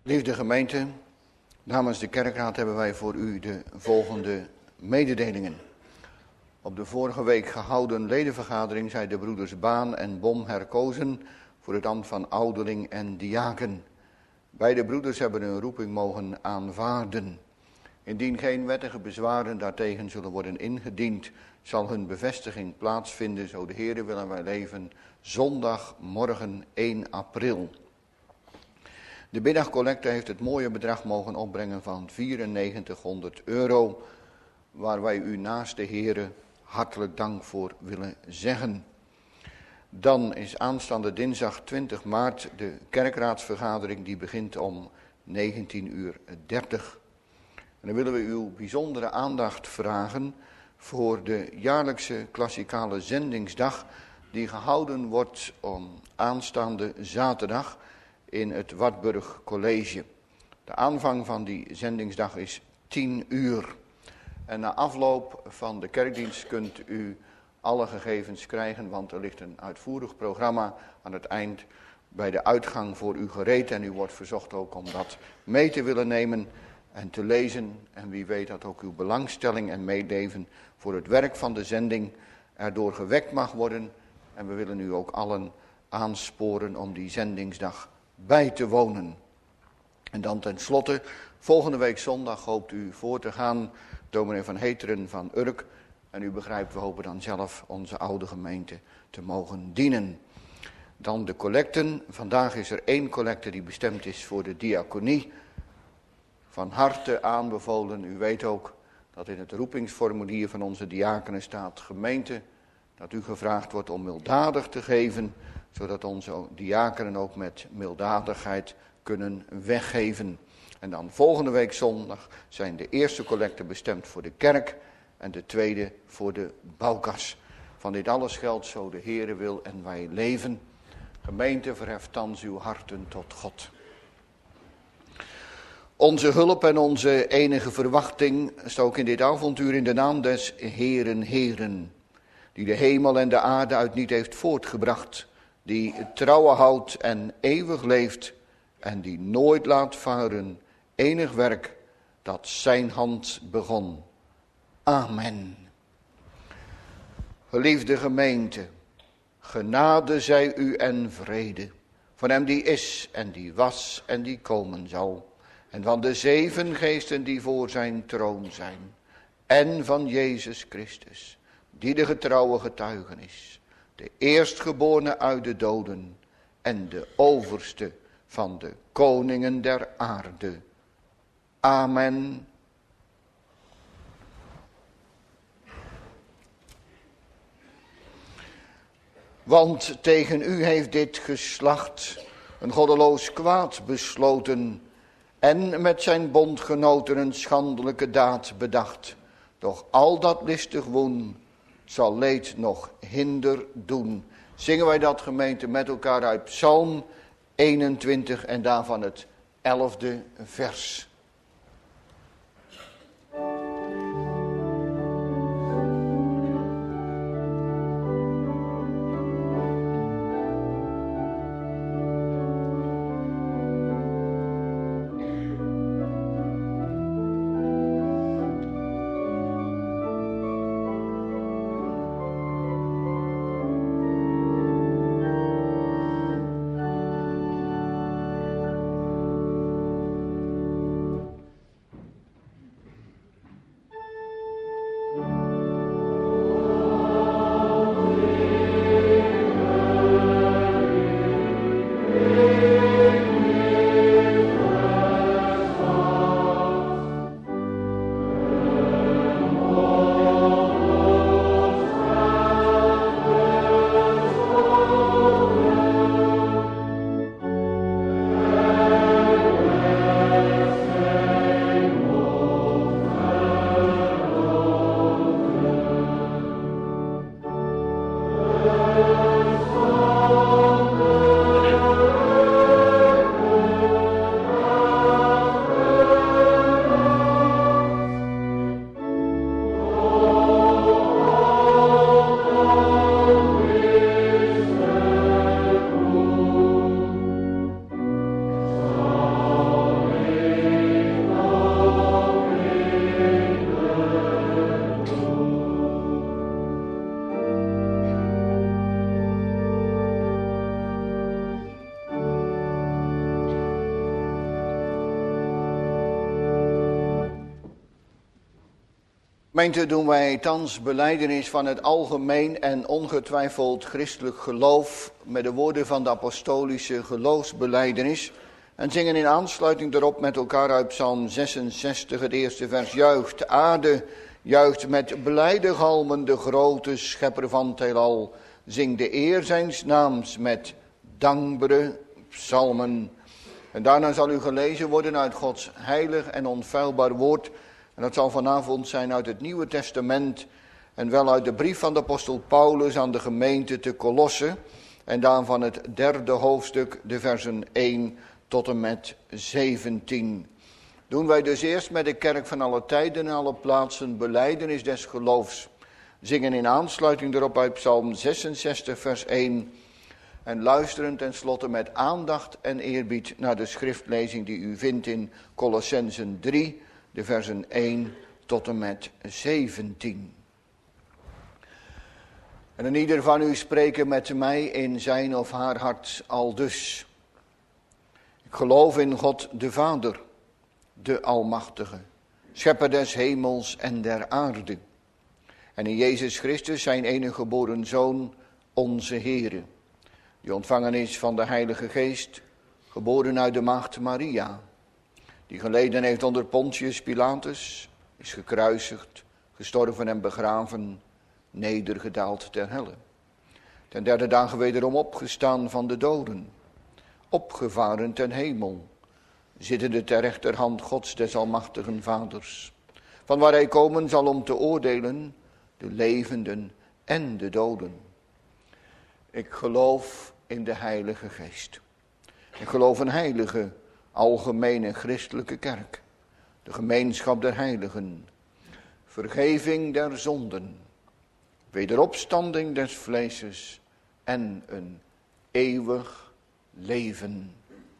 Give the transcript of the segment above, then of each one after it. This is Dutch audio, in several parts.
Liefde gemeente, namens de kerkraad hebben wij voor u de volgende mededelingen. Op de vorige week gehouden ledenvergadering zijn de broeders Baan en Bom herkozen voor het ambt van ouderling en diaken. Beide broeders hebben hun roeping mogen aanvaarden. Indien geen wettige bezwaren daartegen zullen worden ingediend, zal hun bevestiging plaatsvinden, zo de Heere willen wij leven, zondagmorgen 1 april. De middagcollecte heeft het mooie bedrag mogen opbrengen van €9400, waar wij u naast de Heere hartelijk dank voor willen zeggen. Dan is aanstaande dinsdag 20 maart de kerkraadsvergadering, die begint om 19:30. En dan willen we uw bijzondere aandacht vragen voor de jaarlijkse klassikale zendingsdag, die gehouden wordt om aanstaande zaterdag in het Wartburg College. De aanvang van die zendingsdag is 10 uur. En na afloop van de kerkdienst kunt u alle gegevens krijgen, want er ligt een uitvoerig programma aan het eind bij de uitgang voor u gereed. En u wordt verzocht ook om dat mee te willen nemen en te lezen. En wie weet dat ook uw belangstelling en meeleven voor het werk van de zending erdoor gewekt mag worden. En we willen u ook allen aansporen om die zendingsdag bij te wonen. En dan tenslotte, volgende week zondag hoopt u voor te gaan, dominee Van Heteren van Urk. En u begrijpt, we hopen dan zelf onze oude gemeente te mogen dienen. Dan de collecten. Vandaag is er 1 collecte die bestemd is voor de diaconie. Van harte aanbevolen. U weet ook dat in het roepingsformulier van onze diakenen staat: gemeente, dat u gevraagd wordt om milddadig te geven, zodat onze diakenen ook met milddadigheid kunnen weggeven. En dan volgende week zondag zijn de eerste collecten bestemd voor de kerk en de tweede voor de bouwkas. Van dit alles geldt, zo de Heere wil en wij leven. Gemeente, verheft thans uw harten tot God. Onze hulp en onze enige verwachting is ook in dit avontuur in de naam des Heeren, die de hemel en de aarde uit niet heeft voortgebracht, die trouwe houdt en eeuwig leeft en die nooit laat varen enig werk dat zijn hand begon. Amen. Geliefde gemeente, genade zij u en vrede van hem die is en die was en die komen zal, en van de 7 geesten die voor zijn troon zijn, en van Jezus Christus, die de getrouwe getuige is, de eerstgeborene uit de doden en de overste van de koningen der aarde. Amen. Want tegen u heeft dit geslacht een goddeloos kwaad besloten en met zijn bondgenoten een schandelijke daad bedacht. Doch al dat listig woen zal leed nog hinder doen. Zingen wij dat, gemeente, met elkaar uit Psalm 21 en daarvan het 11e vers. Gemeente, doen wij thans belijdenis van het algemeen en ongetwijfeld christelijk geloof met de woorden van de apostolische geloofsbelijdenis en zingen in aansluiting daarop met elkaar uit Psalm 66 het eerste vers. Juicht, de aarde juicht met blijde galmen de grote schepper van het heelal. Zing de eer zijns naams met dankbare psalmen. En daarna zal u gelezen worden uit Gods heilig en onfeilbaar woord. En dat zal vanavond zijn uit het Nieuwe Testament en wel uit de brief van de apostel Paulus aan de gemeente te Kolosse. En dan van het 3e hoofdstuk, de versen 1 tot en met 17. Doen wij dus eerst met de kerk van alle tijden en alle plaatsen belijdenis des geloofs. Zingen in aansluiting daarop uit Psalm 66 vers 1. En luisteren tenslotte met aandacht en eerbied naar de schriftlezing die u vindt in Kolossenzen 3, de versen 1 tot en met 17. En een ieder van u spreken met mij in zijn of haar hart aldus. Ik geloof in God de Vader, de Almachtige, schepper des hemels en der aarde. En in Jezus Christus, zijn enige geboren Zoon, onze Heere, die ontvangen is van de Heilige Geest, geboren uit de maagd Maria, die geleden heeft onder Pontius Pilatus, is gekruisigd, gestorven en begraven, nedergedaald ter helle. Ten 3e dagen wederom opgestaan van de doden, opgevaren ten hemel, zittende ter rechterhand Gods des almachtigen Vaders, van waar hij komen zal om te oordelen de levenden en de doden. Ik geloof in de Heilige Geest. Ik geloof een heilige, algemene christelijke kerk, de gemeenschap der heiligen, vergeving der zonden, wederopstanding des vleeses en een eeuwig leven.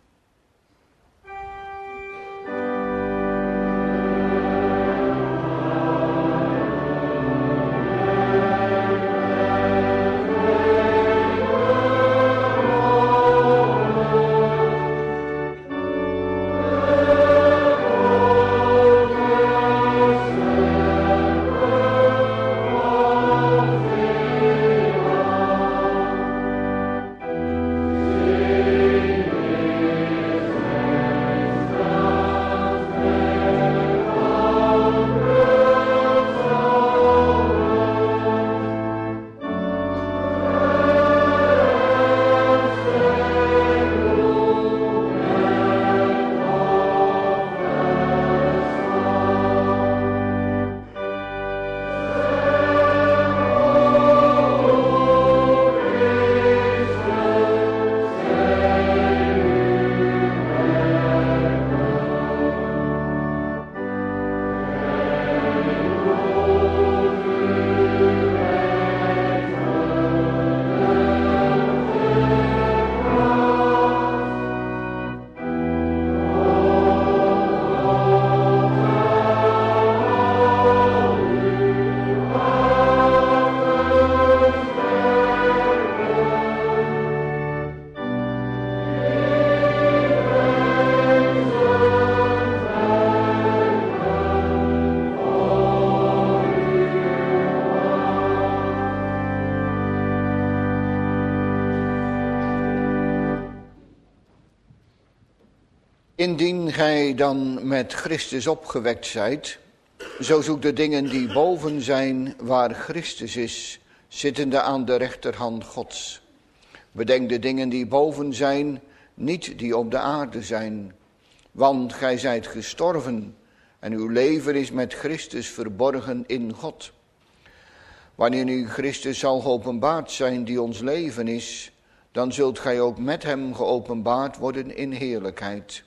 Indien gij dan met Christus opgewekt zijt, zo zoek de dingen die boven zijn waar Christus is, zittende aan de rechterhand Gods. Bedenk de dingen die boven zijn, niet die op de aarde zijn. Want gij zijt gestorven en uw leven is met Christus verborgen in God. Wanneer nu Christus zal geopenbaard zijn die ons leven is, dan zult gij ook met hem geopenbaard worden in heerlijkheid.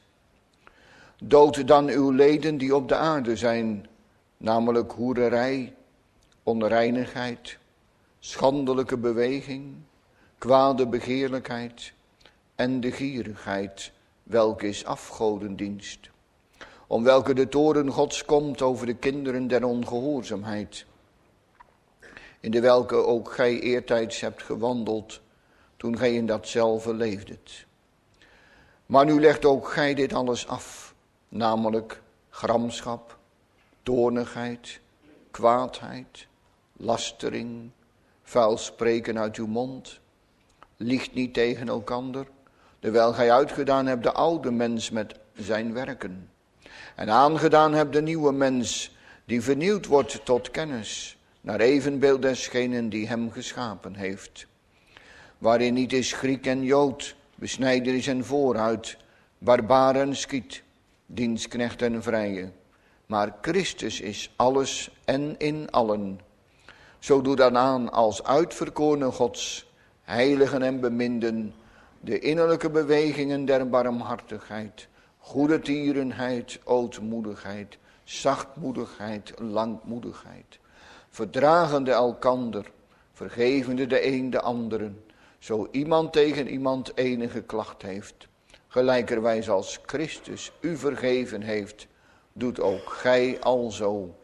Dood dan uw leden die op de aarde zijn, namelijk hoererij, onreinigheid, schandelijke beweging, kwade begeerlijkheid en de gierigheid, welke is afgodendienst, om welke de toorn Gods komt over de kinderen der ongehoorzaamheid, in de welke ook gij eertijds hebt gewandeld, toen gij in datzelfde leefdet. Maar nu legt ook gij dit alles af, namelijk gramschap, toornigheid, kwaadheid, lastering, vuil spreken uit uw mond. Liegt niet tegen elkander, terwijl gij uitgedaan hebt de oude mens met zijn werken. En aangedaan hebt de nieuwe mens, die vernieuwd wordt tot kennis, naar evenbeeld desgenen die hem geschapen heeft. Waarin niet is Griek en Jood, besnijderis en vooruit, barbaar en Schiet, dienstknecht en vrije. Maar Christus is alles en in allen. Zo doe dan aan als uitverkorene Gods, heiligen en beminden, de innerlijke bewegingen der barmhartigheid, goede tierenheid, ootmoedigheid, zachtmoedigheid, langmoedigheid, verdragende elkander, vergevende de een de anderen, zo iemand tegen iemand enige klacht heeft. Gelijkerwijs als Christus u vergeven heeft, doet ook gij alzo.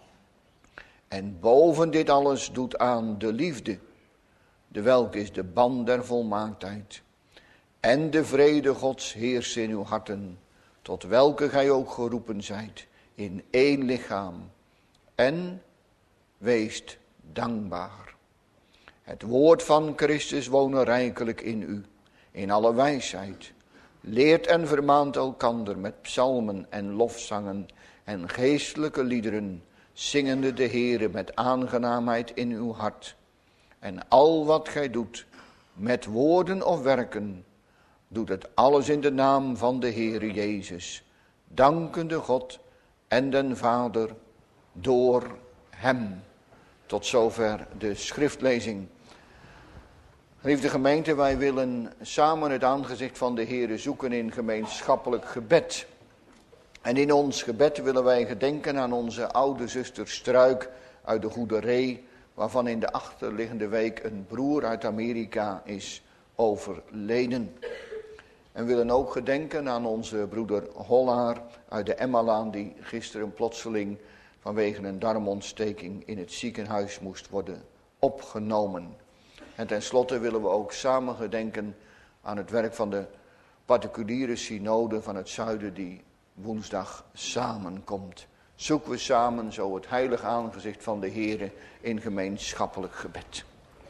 En boven dit alles doet aan de liefde, de welke is de band der volmaaktheid. En de vrede Gods heerst in uw harten, tot welke gij ook geroepen zijt, in één lichaam. En weest dankbaar. Het woord van Christus wonen rijkelijk in u, in alle wijsheid. Leert en vermaant elkander met psalmen en lofzangen en geestelijke liederen, zingende de Heere met aangenaamheid in uw hart. En al wat gij doet, met woorden of werken, doet het alles in de naam van de Heere Jezus, dankende God en den Vader door hem. Tot zover de schriftlezing. Geliefde gemeente, wij willen samen het aangezicht van de Heere zoeken in gemeenschappelijk gebed. En in ons gebed willen wij gedenken aan onze oude zuster Struik uit de Goede Ree, waarvan in de achterliggende week een broer uit Amerika is overleden. En willen ook gedenken aan onze broeder Hollaar uit de Emmalaan, die gisteren plotseling vanwege een darmontsteking in het ziekenhuis moest worden opgenomen. En tenslotte willen we ook samen gedenken aan het werk van de particuliere synode van het zuiden die woensdag samenkomt. Zoeken we samen zo het heilige aangezicht van de Heere in gemeenschappelijk gebed.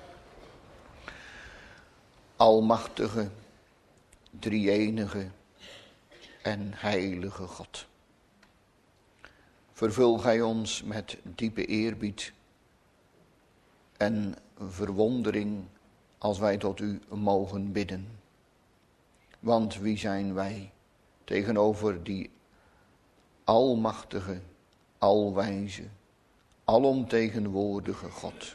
Almachtige, drie-enige en heilige God. Vervul gij ons met diepe eerbied en verwondering als wij tot u mogen bidden. Want wie zijn wij tegenover die almachtige, alwijze, alomtegenwoordige God.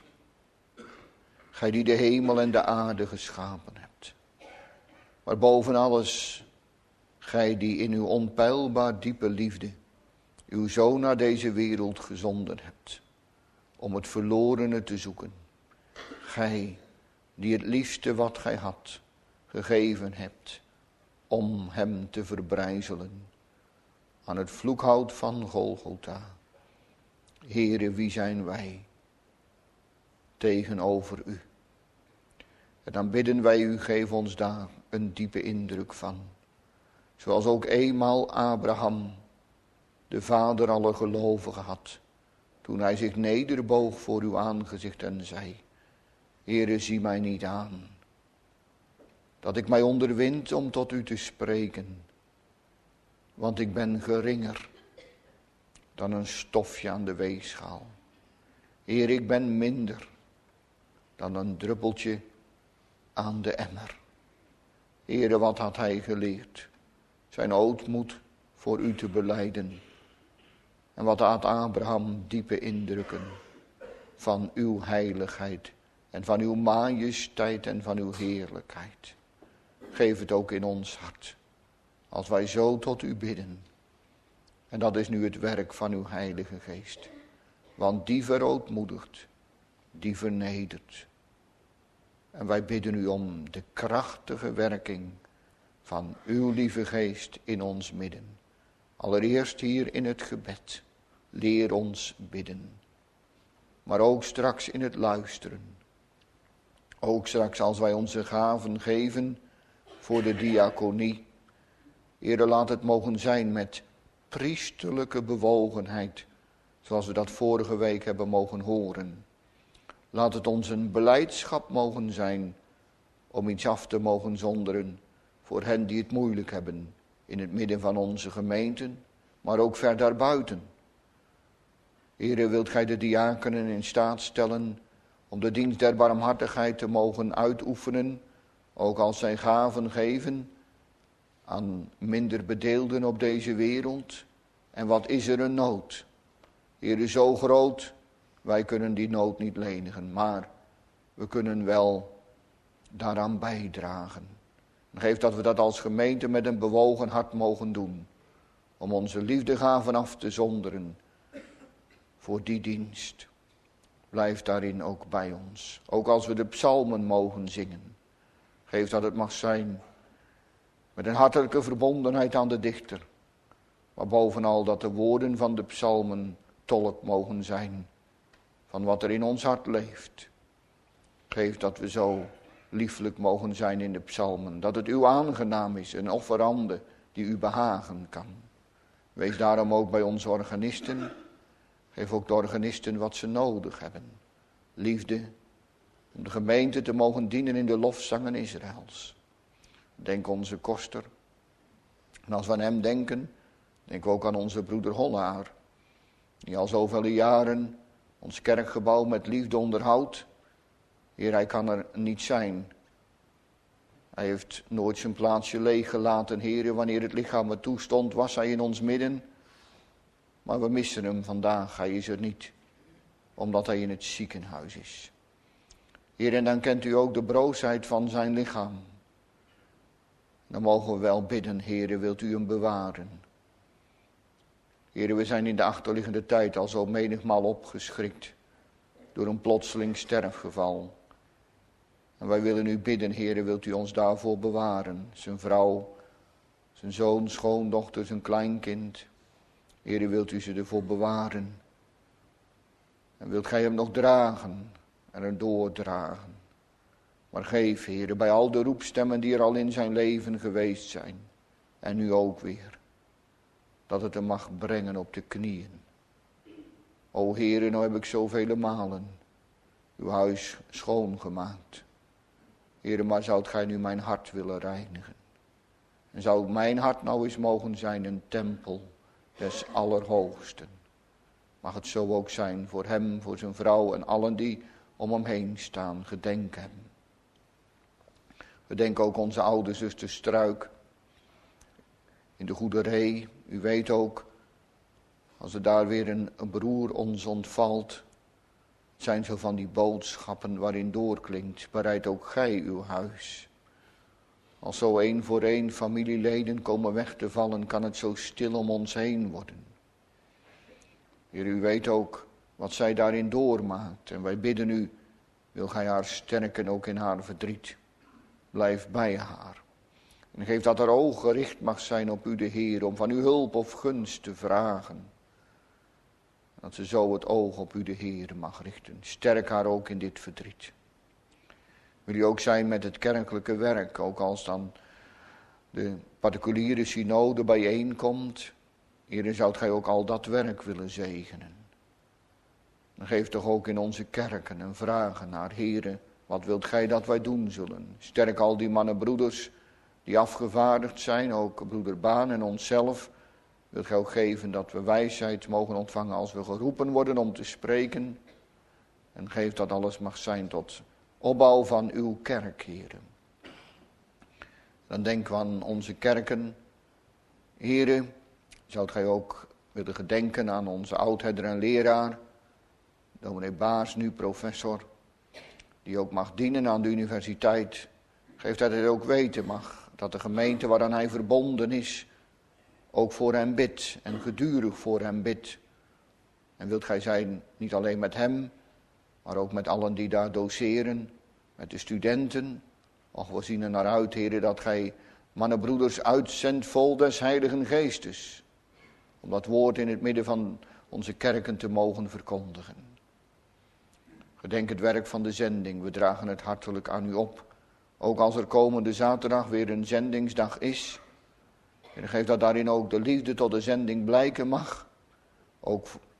Gij die de hemel en de aarde geschapen hebt. Maar boven alles, gij die in uw onpeilbaar diepe liefde uw Zoon naar deze wereld gezonden hebt, om het verlorene te zoeken. Gij die het liefste wat gij had, gegeven hebt, om hem te verbrijzelen aan het vloekhout van Golgotha. Heere, wie zijn wij tegenover u? En dan bidden wij u, geef ons daar een diepe indruk van. Zoals ook eenmaal Abraham, de vader aller gelovigen had, toen hij zich nederboog voor uw aangezicht en zei: Heere, zie mij niet aan, dat ik mij onderwind om tot u te spreken, want ik ben geringer dan een stofje aan de weegschaal. Heer, ik ben minder dan een druppeltje aan de emmer. Heere, wat had hij geleerd? Zijn ootmoed voor u te belijden. En wat had Abraham diepe indrukken van uw heiligheid en van uw majesteit en van uw heerlijkheid. Geef het ook in ons hart, als wij zo tot u bidden. En dat is nu het werk van uw Heilige Geest. Want die verootmoedigt, die vernedert. En wij bidden u om de krachtige werking van uw lieve Geest in ons midden. Allereerst hier in het gebed. Leer ons bidden. Maar ook straks in het luisteren. Ook straks als wij onze gaven geven voor de diaconie. Heere, laat het mogen zijn met priesterlijke bewogenheid. zoals we dat vorige week hebben mogen horen. Laat het ons een belijdschap mogen zijn om iets af te mogen zonderen voor hen die het moeilijk hebben in het midden van onze gemeenten, maar ook ver daarbuiten. Heere, wilt gij de diakenen in staat stellen om de dienst der barmhartigheid te mogen uitoefenen, ook als zij gaven geven aan minder bedeelden op deze wereld? En wat is er een nood? Heere, zo groot, wij kunnen die nood niet lenigen, maar we kunnen wel daaraan bijdragen. Geef dat we dat als gemeente met een bewogen hart mogen doen, om onze liefdegaven af te zonderen voor die dienst. Blijf daarin ook bij ons. Ook als we de psalmen mogen zingen. Geef dat het mag zijn met een hartelijke verbondenheid aan de dichter. Maar bovenal dat de woorden van de psalmen tolk mogen zijn van wat er in ons hart leeft. Geef dat we zo lieflijk mogen zijn in de psalmen. Dat het u aangenaam is, een offerande die u behagen kan. Wees daarom ook bij onze organisten. Geef ook de organisten wat ze nodig hebben. Liefde, om de gemeente te mogen dienen in de lofzangen Israëls. Denk onze koster. En als we aan hem denken, denken we ook aan onze broeder Hollaar. Die al zoveel jaren ons kerkgebouw met liefde onderhoudt. Heer, hij kan er niet zijn. Hij heeft nooit zijn plaatsje leeg gelaten, Heer. Wanneer het lichaam er toestond, was hij in ons midden. Maar we missen hem vandaag, hij is er niet. Omdat hij in het ziekenhuis is. Heer, en dan kent u ook de broosheid van zijn lichaam. Dan mogen we wel bidden, Heer, wilt u hem bewaren. Heer, we zijn in de achterliggende tijd al zo menigmaal opgeschrikt door een plotseling sterfgeval. En wij willen u bidden, Heer, wilt u ons daarvoor bewaren. Zijn vrouw, zijn zoon, schoondochter, zijn kleinkind. Heer, wilt u ze ervoor bewaren. En wilt gij hem nog dragen en er doordragen. Maar geef, Heer, bij al de roepstemmen die er al in zijn leven geweest zijn. En nu ook weer. Dat het hem mag brengen op de knieën. O Heer, nou heb ik zoveel malen uw huis schoongemaakt. Heer, maar zoudt gij nu mijn hart willen reinigen? En zou mijn hart nou eens mogen zijn een tempel des Allerhoogsten? Mag het zo ook zijn voor hem, voor zijn vrouw en allen die om hem heen staan, gedenk hem. We denken ook onze oude zuster Struik in de Goede Ree. U weet ook, als er daar weer een broer ons ontvalt, zijn zo van die boodschappen waarin doorklinkt, bereid ook gij uw huis. Als zo één voor één familieleden komen weg te vallen, kan het zo stil om ons heen worden. Heer, u weet ook wat zij daarin doormaakt. En wij bidden u, wil gij haar sterken ook in haar verdriet. Blijf bij haar. En geef dat haar oog gericht mag zijn op u de Heer, om van uw hulp of gunst te vragen. Dat ze zo het oog op u de Heer mag richten. Sterk haar ook in dit verdriet. Wil u ook zijn met het kerkelijke werk, ook als dan de particuliere synode bijeenkomt. Heer, zoudt gij ook al dat werk willen zegenen. Dan geef toch ook in onze kerken een vragen naar, Heere, wat wilt gij dat wij doen zullen? Sterk al die mannen broeders die afgevaardigd zijn, ook broeder Baan en onszelf. Wilt gij ook geven dat we wijsheid mogen ontvangen als we geroepen worden om te spreken. En geef dat alles mag zijn tot opbouw van uw kerk, Heere. Dan denken we aan onze kerken. Heere, zoudt gij ook willen gedenken aan onze oudherder en leraar, dominee Baars, nu professor, die ook mag dienen aan de universiteit. Geef dat hij ook weten mag, dat de gemeente waaraan hij verbonden is, ook voor hem bidt en gedurig voor hem bidt. En wilt gij zijn niet alleen met hem, maar ook met allen die daar doseren, met de studenten. Och, we zien er naar uit, Heere, dat gij mannenbroeders uitzendt vol des Heiligen Geestes. Om dat woord in het midden van onze kerken te mogen verkondigen. Gedenk het werk van de zending, we dragen het hartelijk aan u op. Ook als er komende zaterdag weer een zendingsdag is. En geef dat daarin ook de liefde tot de zending blijken mag. Ook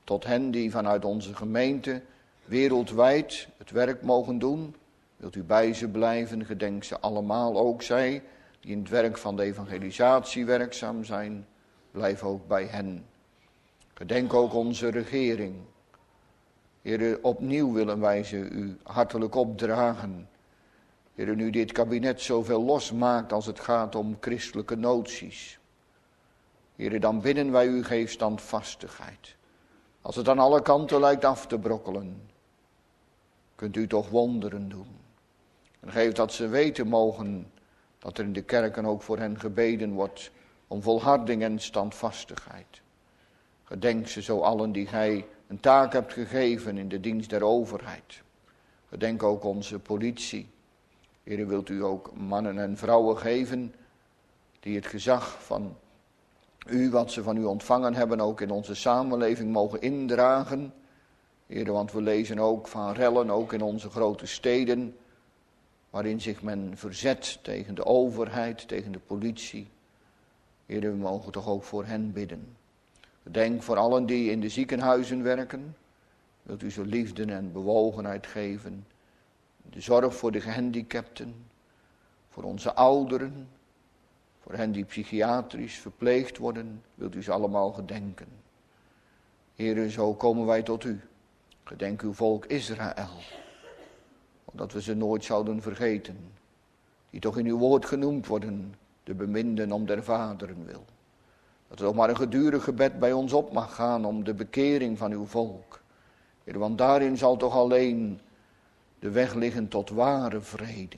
tot hen die vanuit onze gemeente wereldwijd het werk mogen doen. Wilt u bij ze blijven, gedenk ze allemaal, ook zij die in het werk van de evangelisatie werkzaam zijn. Blijf ook bij hen. Gedenk ook onze regering. Heere, opnieuw willen wij ze u hartelijk opdragen. Heere, nu dit kabinet zoveel losmaakt als het gaat om christelijke noties. Heere, dan bidden wij u, geef standvastigheid. Als het aan alle kanten lijkt af te brokkelen, kunt u toch wonderen doen. En geef dat ze weten mogen dat er in de kerken ook voor hen gebeden wordt om volharding en standvastigheid. Gedenk ze zo allen die gij een taak hebt gegeven in de dienst der overheid. Gedenk ook onze politie. Heere, wilt u ook mannen en vrouwen geven die het gezag van u, wat ze van u ontvangen hebben, ook in onze samenleving mogen indragen. Heere, want we lezen ook van rellen, ook in onze grote steden, waarin zich men verzet tegen de overheid, tegen de politie. Heere, we mogen toch ook voor hen bidden. Gedenk voor allen die in de ziekenhuizen werken. Wilt u ze liefde en bewogenheid geven. De zorg voor de gehandicapten, voor onze ouderen, voor hen die psychiatrisch verpleegd worden. Wilt u ze allemaal gedenken. Heere, zo komen wij tot u. Gedenk uw volk Israël. Opdat we ze nooit zouden vergeten. Die toch in uw woord genoemd worden, de beminden om der vaderen wil. Dat er ook maar een gedurig gebed bij ons op mag gaan om de bekering van uw volk. Heer, want daarin zal toch alleen de weg liggen tot ware vrede.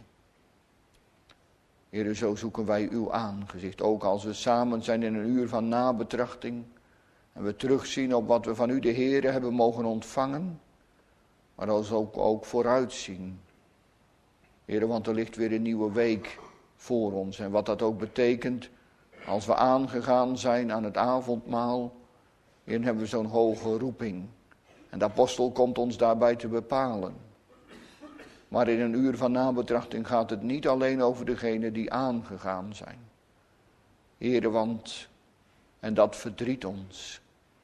Heer, zo zoeken wij uw aangezicht. Ook als we samen zijn in een uur van nabetrachting. En we terugzien op wat we van u de Heere hebben mogen ontvangen. Maar als ook vooruitzien. Heer, want er ligt weer een nieuwe week voor ons. En wat dat ook betekent. Als we aangegaan zijn aan het avondmaal. Heer, hebben we zo'n hoge roeping. En de apostel komt ons daarbij te bepalen. Maar in een uur van nabetrachting gaat het niet alleen over degenen die aangegaan zijn. Heere, want, en dat verdriet ons.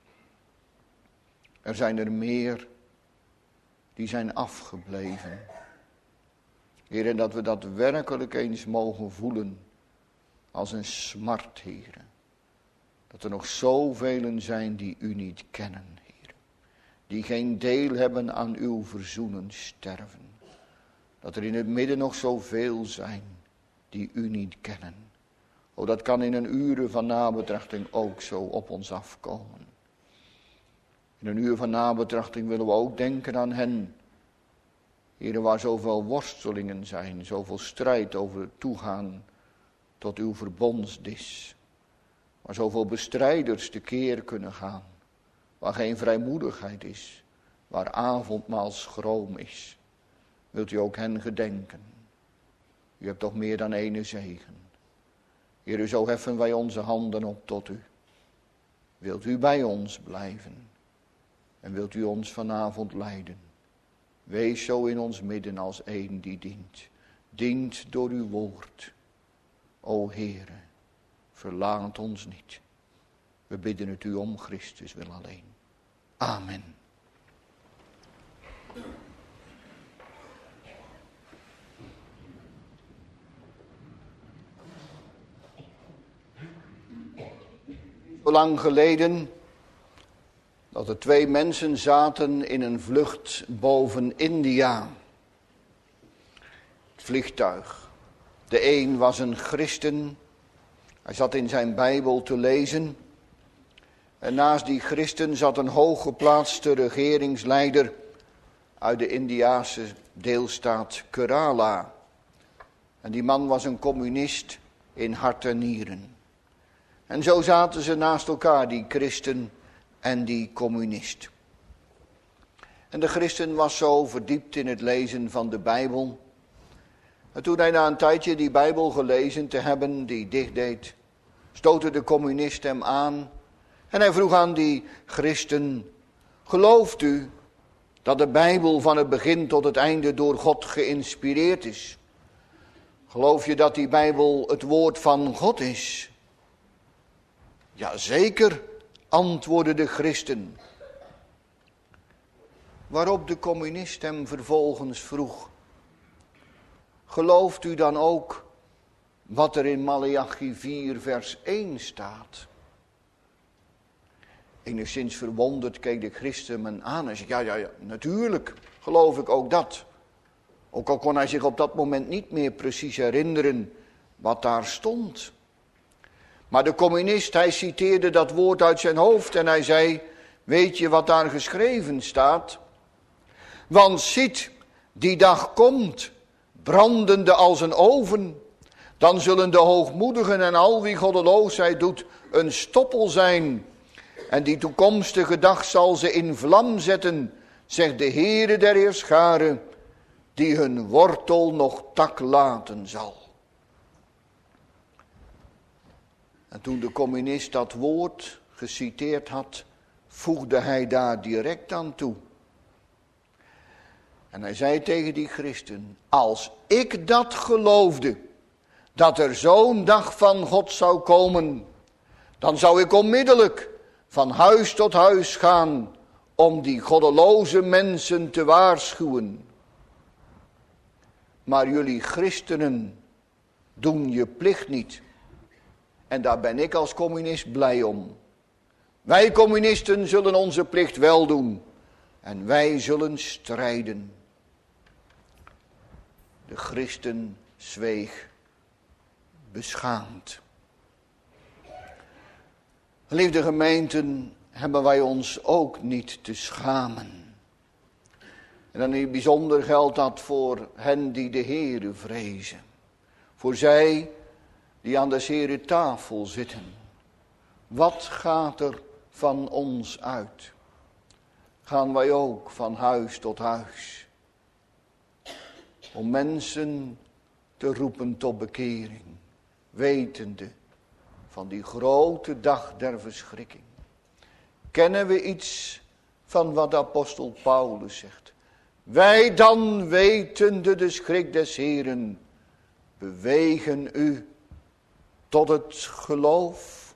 Er zijn er meer die zijn afgebleven. Heer, en dat we dat werkelijk eens mogen voelen als een smart, Heer. Dat er nog zoveel zijn die u niet kennen, Heer. Die geen deel hebben aan uw verzoenen sterven. Dat er in het midden nog zoveel zijn die u niet kennen. O, dat kan in een uur van nabetrachting ook zo op ons afkomen. In een uur van nabetrachting willen we ook denken aan hen. Heer, waar zoveel worstelingen zijn, zoveel strijd over toegaan tot uw verbondsdis. Waar zoveel bestrijders tekeer kunnen gaan. Waar geen vrijmoedigheid is. Waar avondmaalschroom is. Wilt u ook hen gedenken? U hebt toch meer dan ene zegen. Heer, zo heffen wij onze handen op tot u. Wilt u bij ons blijven? En wilt u ons vanavond leiden? Wees zo in ons midden als een die dient. Dient door uw woord. O Heere, verlaat ons niet. We bidden het u om Christus wil alleen. Amen. Zo lang geleden dat er 2 mensen zaten in een vlucht boven India. Het vliegtuig. De een was een christen. Hij zat in zijn Bijbel te lezen. En naast die christen zat een hooggeplaatste regeringsleider uit de Indiase deelstaat Kerala. En die man was een communist in hart en nieren. En zo zaten ze naast elkaar, die christen en die communist. En de christen was zo verdiept in het lezen van de Bijbel. En toen hij na een tijdje die Bijbel gelezen te hebben, die dicht deed, stootte de communist hem aan. En hij vroeg aan die christen: gelooft u dat de Bijbel van het begin tot het einde door God geïnspireerd is? Geloof je dat die Bijbel het woord van God is? Ja, zeker, antwoordde de christen. Waarop de communist hem vervolgens vroeg: gelooft u dan ook wat er in Maleachi 4 vers 1 staat? Enigszins verwonderd keek de christen hem aan en zei: ja, natuurlijk geloof ik ook dat. Ook al kon hij zich op dat moment niet meer precies herinneren wat daar stond. Maar de communist, hij citeerde dat woord uit zijn hoofd en hij zei: weet je wat daar geschreven staat? Want ziet, die dag komt, brandende als een oven. Dan zullen de hoogmoedigen en al wie goddeloosheid doet een stoppel zijn. En die toekomstige dag zal ze in vlam zetten, zegt de Heere der Heerscharen, die hun wortel nog tak laten zal. En toen de communist dat woord geciteerd had, voegde hij daar direct aan toe. En hij zei tegen die christen: als ik dat geloofde, dat er zo'n dag van God zou komen, dan zou ik onmiddellijk van huis tot huis gaan om die goddeloze mensen te waarschuwen. Maar jullie christenen doen je plicht niet. En daar ben ik als communist blij om. Wij communisten zullen onze plicht wel doen. En wij zullen strijden. De christen zweeg beschaamd. Geliefde gemeenten, hebben wij ons ook niet te schamen. En dan in het bijzonder geldt dat voor hen die de Heere vrezen. Voor zij die aan de Heere tafel zitten. Wat gaat er van ons uit? Gaan wij ook van huis tot huis? Om mensen te roepen tot bekering. Wetende van die grote dag der verschrikking. Kennen we iets van wat de apostel Paulus zegt? Wij dan wetende de schrik des Heeren bewegen u tot het geloof.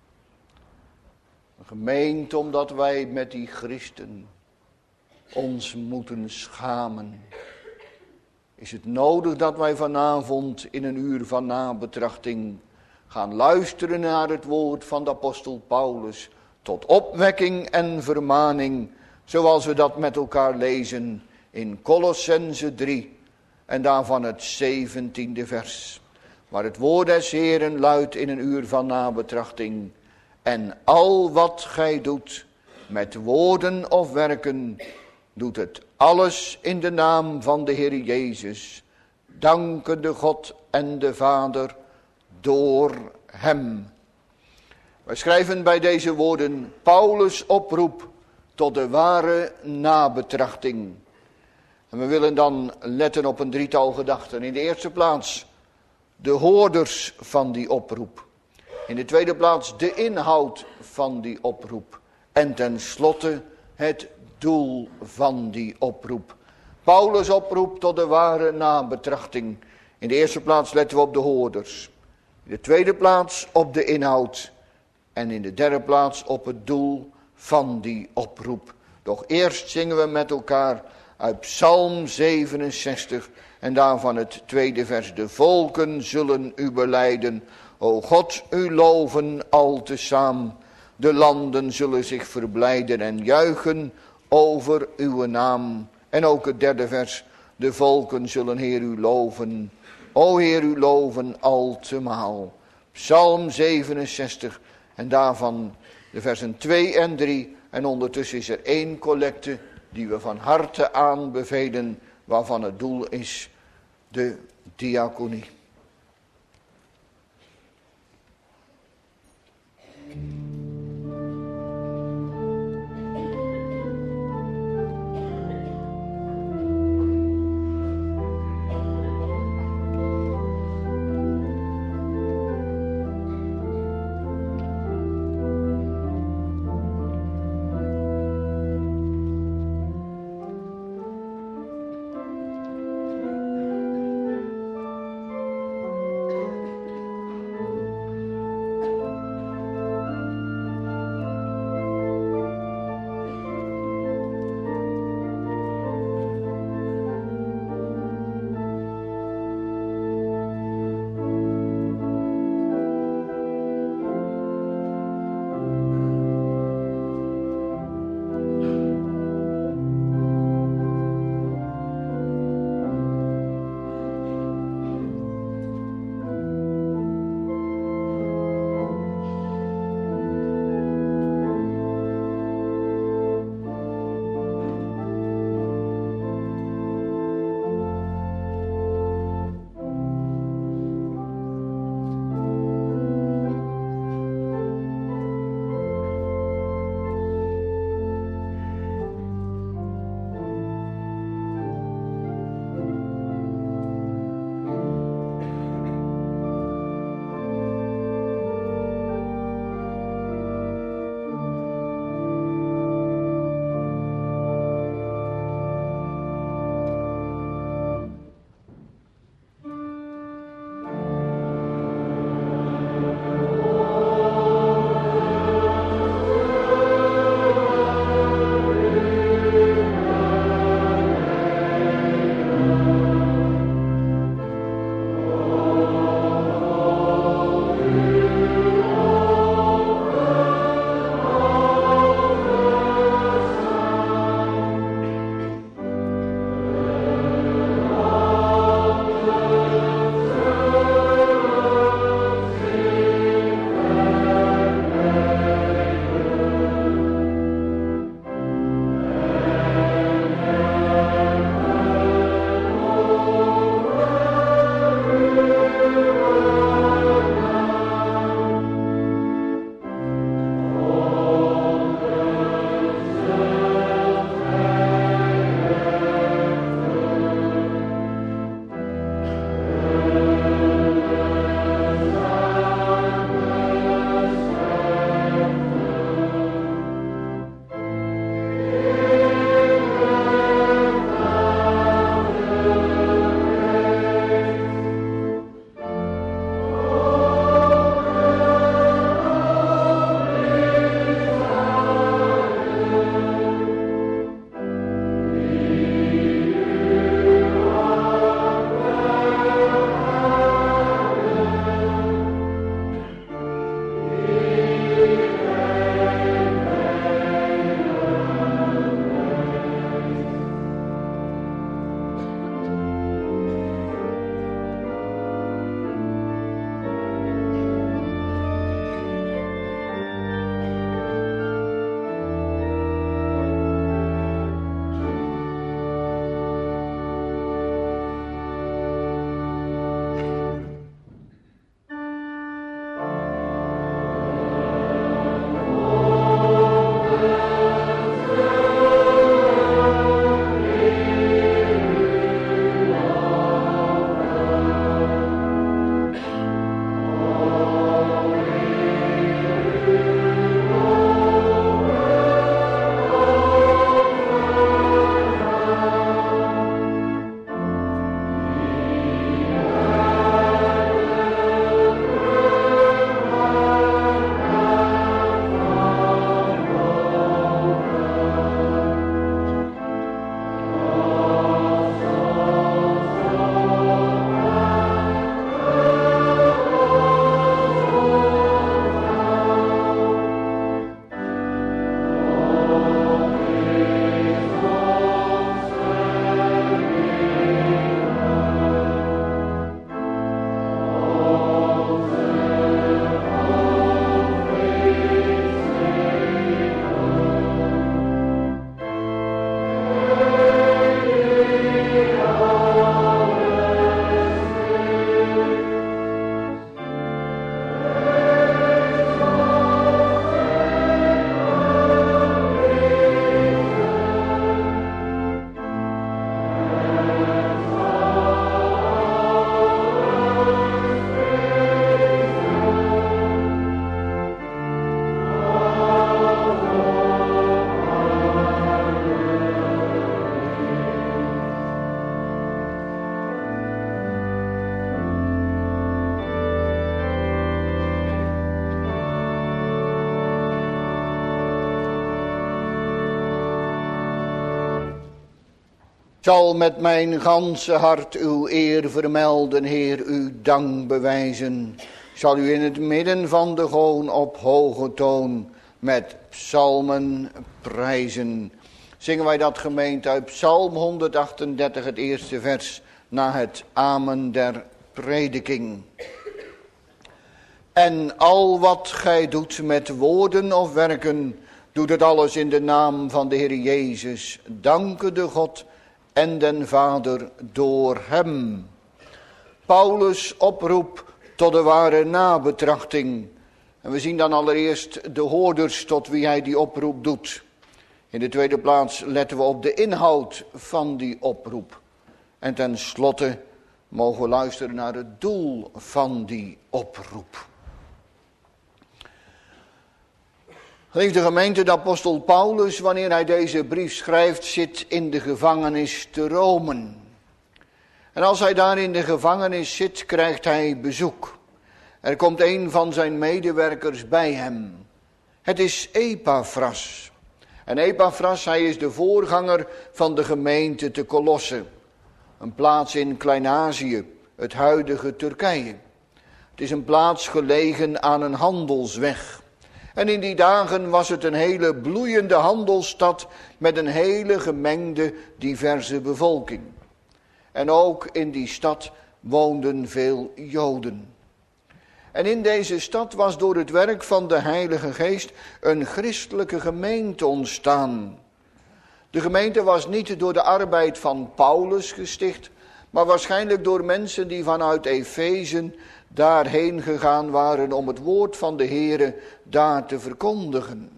Een gemeente omdat wij met die christen ons moeten schamen. Is het nodig dat wij vanavond in een uur van nabetrachting gaan luisteren naar het woord van de apostel Paulus tot opwekking en vermaning, zoals we dat met elkaar lezen in Kolossenzen 3 en daarvan het 17e vers. Waar het woord des Heeren luidt in een uur van nabetrachting: en al wat gij doet, met woorden of werken, doet het alles in de naam van de Heer Jezus, dankende God en de Vader door hem. Wij schrijven bij deze woorden Paulus' oproep tot de ware nabetrachting. En we willen dan letten op een drietal gedachten. In de eerste plaats de hoorders van die oproep. In de tweede plaats de inhoud van die oproep. En tenslotte het doel van die oproep. Paulus' oproep tot de ware nabetrachting. In de eerste plaats letten we op de hoorders. In de tweede plaats op de inhoud. En in de derde plaats op het doel van die oproep. Doch eerst zingen we met elkaar uit Psalm 67 en daarvan het tweede vers. De volken zullen u belijden, o God, u loven al tezaam. De landen zullen zich verblijden en juichen over uw naam. En ook het derde vers. De volken zullen Heer u loven, o Heer u loven altemaal. Psalm 67 en daarvan de versen 2 en 3. En ondertussen is er 1 collecte die we van harte aanbevelen, waarvan het doel is de diaconie. Zal met mijn ganse hart uw eer vermelden, Heer, uw dank bewijzen. Zal u in het midden van de goon op hoge toon met psalmen prijzen. Zingen wij dat, gemeente, uit Psalm 138, het eerste vers, na het amen der prediking. En al wat gij doet met woorden of werken, doet het alles in de naam van de Heer Jezus. Danken de God en den Vader door hem. Paulus' oproep tot de ware nabetrachting. En we zien dan allereerst de hoorders tot wie hij die oproep doet. In de tweede plaats letten we op de inhoud van die oproep. En tenslotte mogen we luisteren naar het doel van die oproep. Geliefde gemeente, de apostel Paulus, wanneer hij deze brief schrijft, zit in de gevangenis te Rome. En als hij daar in de gevangenis zit, krijgt hij bezoek. Er komt een van zijn medewerkers bij hem. Het is Epaphras. En Epaphras, hij is de voorganger van de gemeente te Colosse. Een plaats in Klein-Azië, het huidige Turkije. Het is een plaats gelegen aan een handelsweg. En in die dagen was het een hele bloeiende handelsstad met een hele gemengde, diverse bevolking. En ook in die stad woonden veel Joden. En in deze stad was door het werk van de Heilige Geest een christelijke gemeente ontstaan. De gemeente was niet door de arbeid van Paulus gesticht, maar waarschijnlijk door mensen die vanuit Efeze daarheen gegaan waren om het woord van de Heere daar te verkondigen.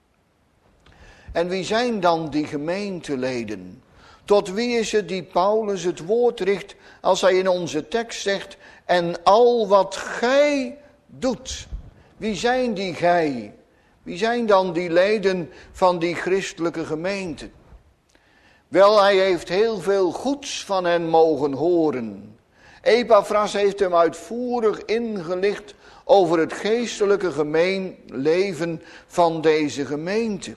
En wie zijn dan die gemeenteleden? Tot wie is het die Paulus het woord richt als hij in onze tekst zegt, en al wat gij doet? Wie zijn die gij? Wie zijn dan die leden van die christelijke gemeente? Wel, hij heeft heel veel goeds van hen mogen horen. Epaphras heeft hem uitvoerig ingelicht over het geestelijke gemeenleven van deze gemeente.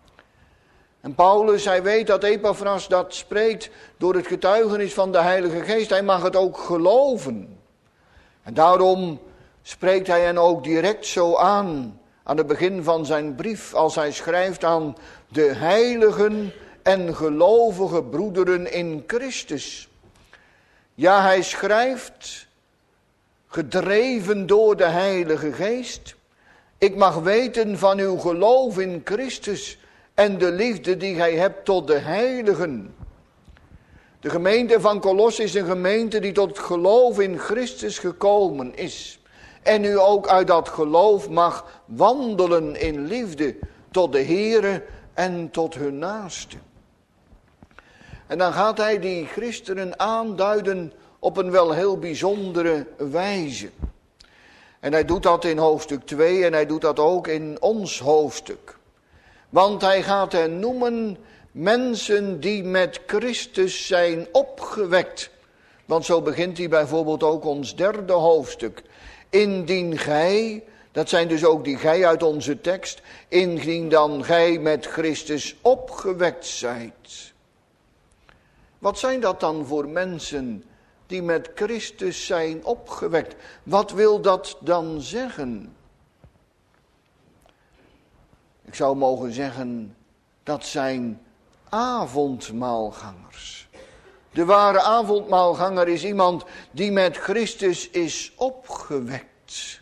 En Paulus, hij weet dat Epaphras dat spreekt door het getuigenis van de Heilige Geest. Hij mag het ook geloven. En daarom spreekt hij hen ook direct zo aan het begin van zijn brief, als hij schrijft aan de heiligen en gelovige broederen in Christus. Ja, hij schrijft, gedreven door de Heilige Geest, ik mag weten van uw geloof in Christus en de liefde die gij hebt tot de heiligen. De gemeente van Colosse is een gemeente die tot geloof in Christus gekomen is. En nu ook uit dat geloof mag wandelen in liefde tot de Heere en tot hun naaste. En dan gaat hij die christenen aanduiden op een wel heel bijzondere wijze. En hij doet dat in hoofdstuk 2 en hij doet dat ook in ons hoofdstuk. Want hij gaat hen noemen mensen die met Christus zijn opgewekt. Want zo begint hij bijvoorbeeld ook ons derde hoofdstuk. Indien gij, dat zijn dus ook die gij uit onze tekst, indien dan gij met Christus opgewekt zijt. Wat zijn dat dan voor mensen die met Christus zijn opgewekt? Wat wil dat dan zeggen? Ik zou mogen zeggen, dat zijn avondmaalgangers. De ware avondmaalganger is iemand die met Christus is opgewekt.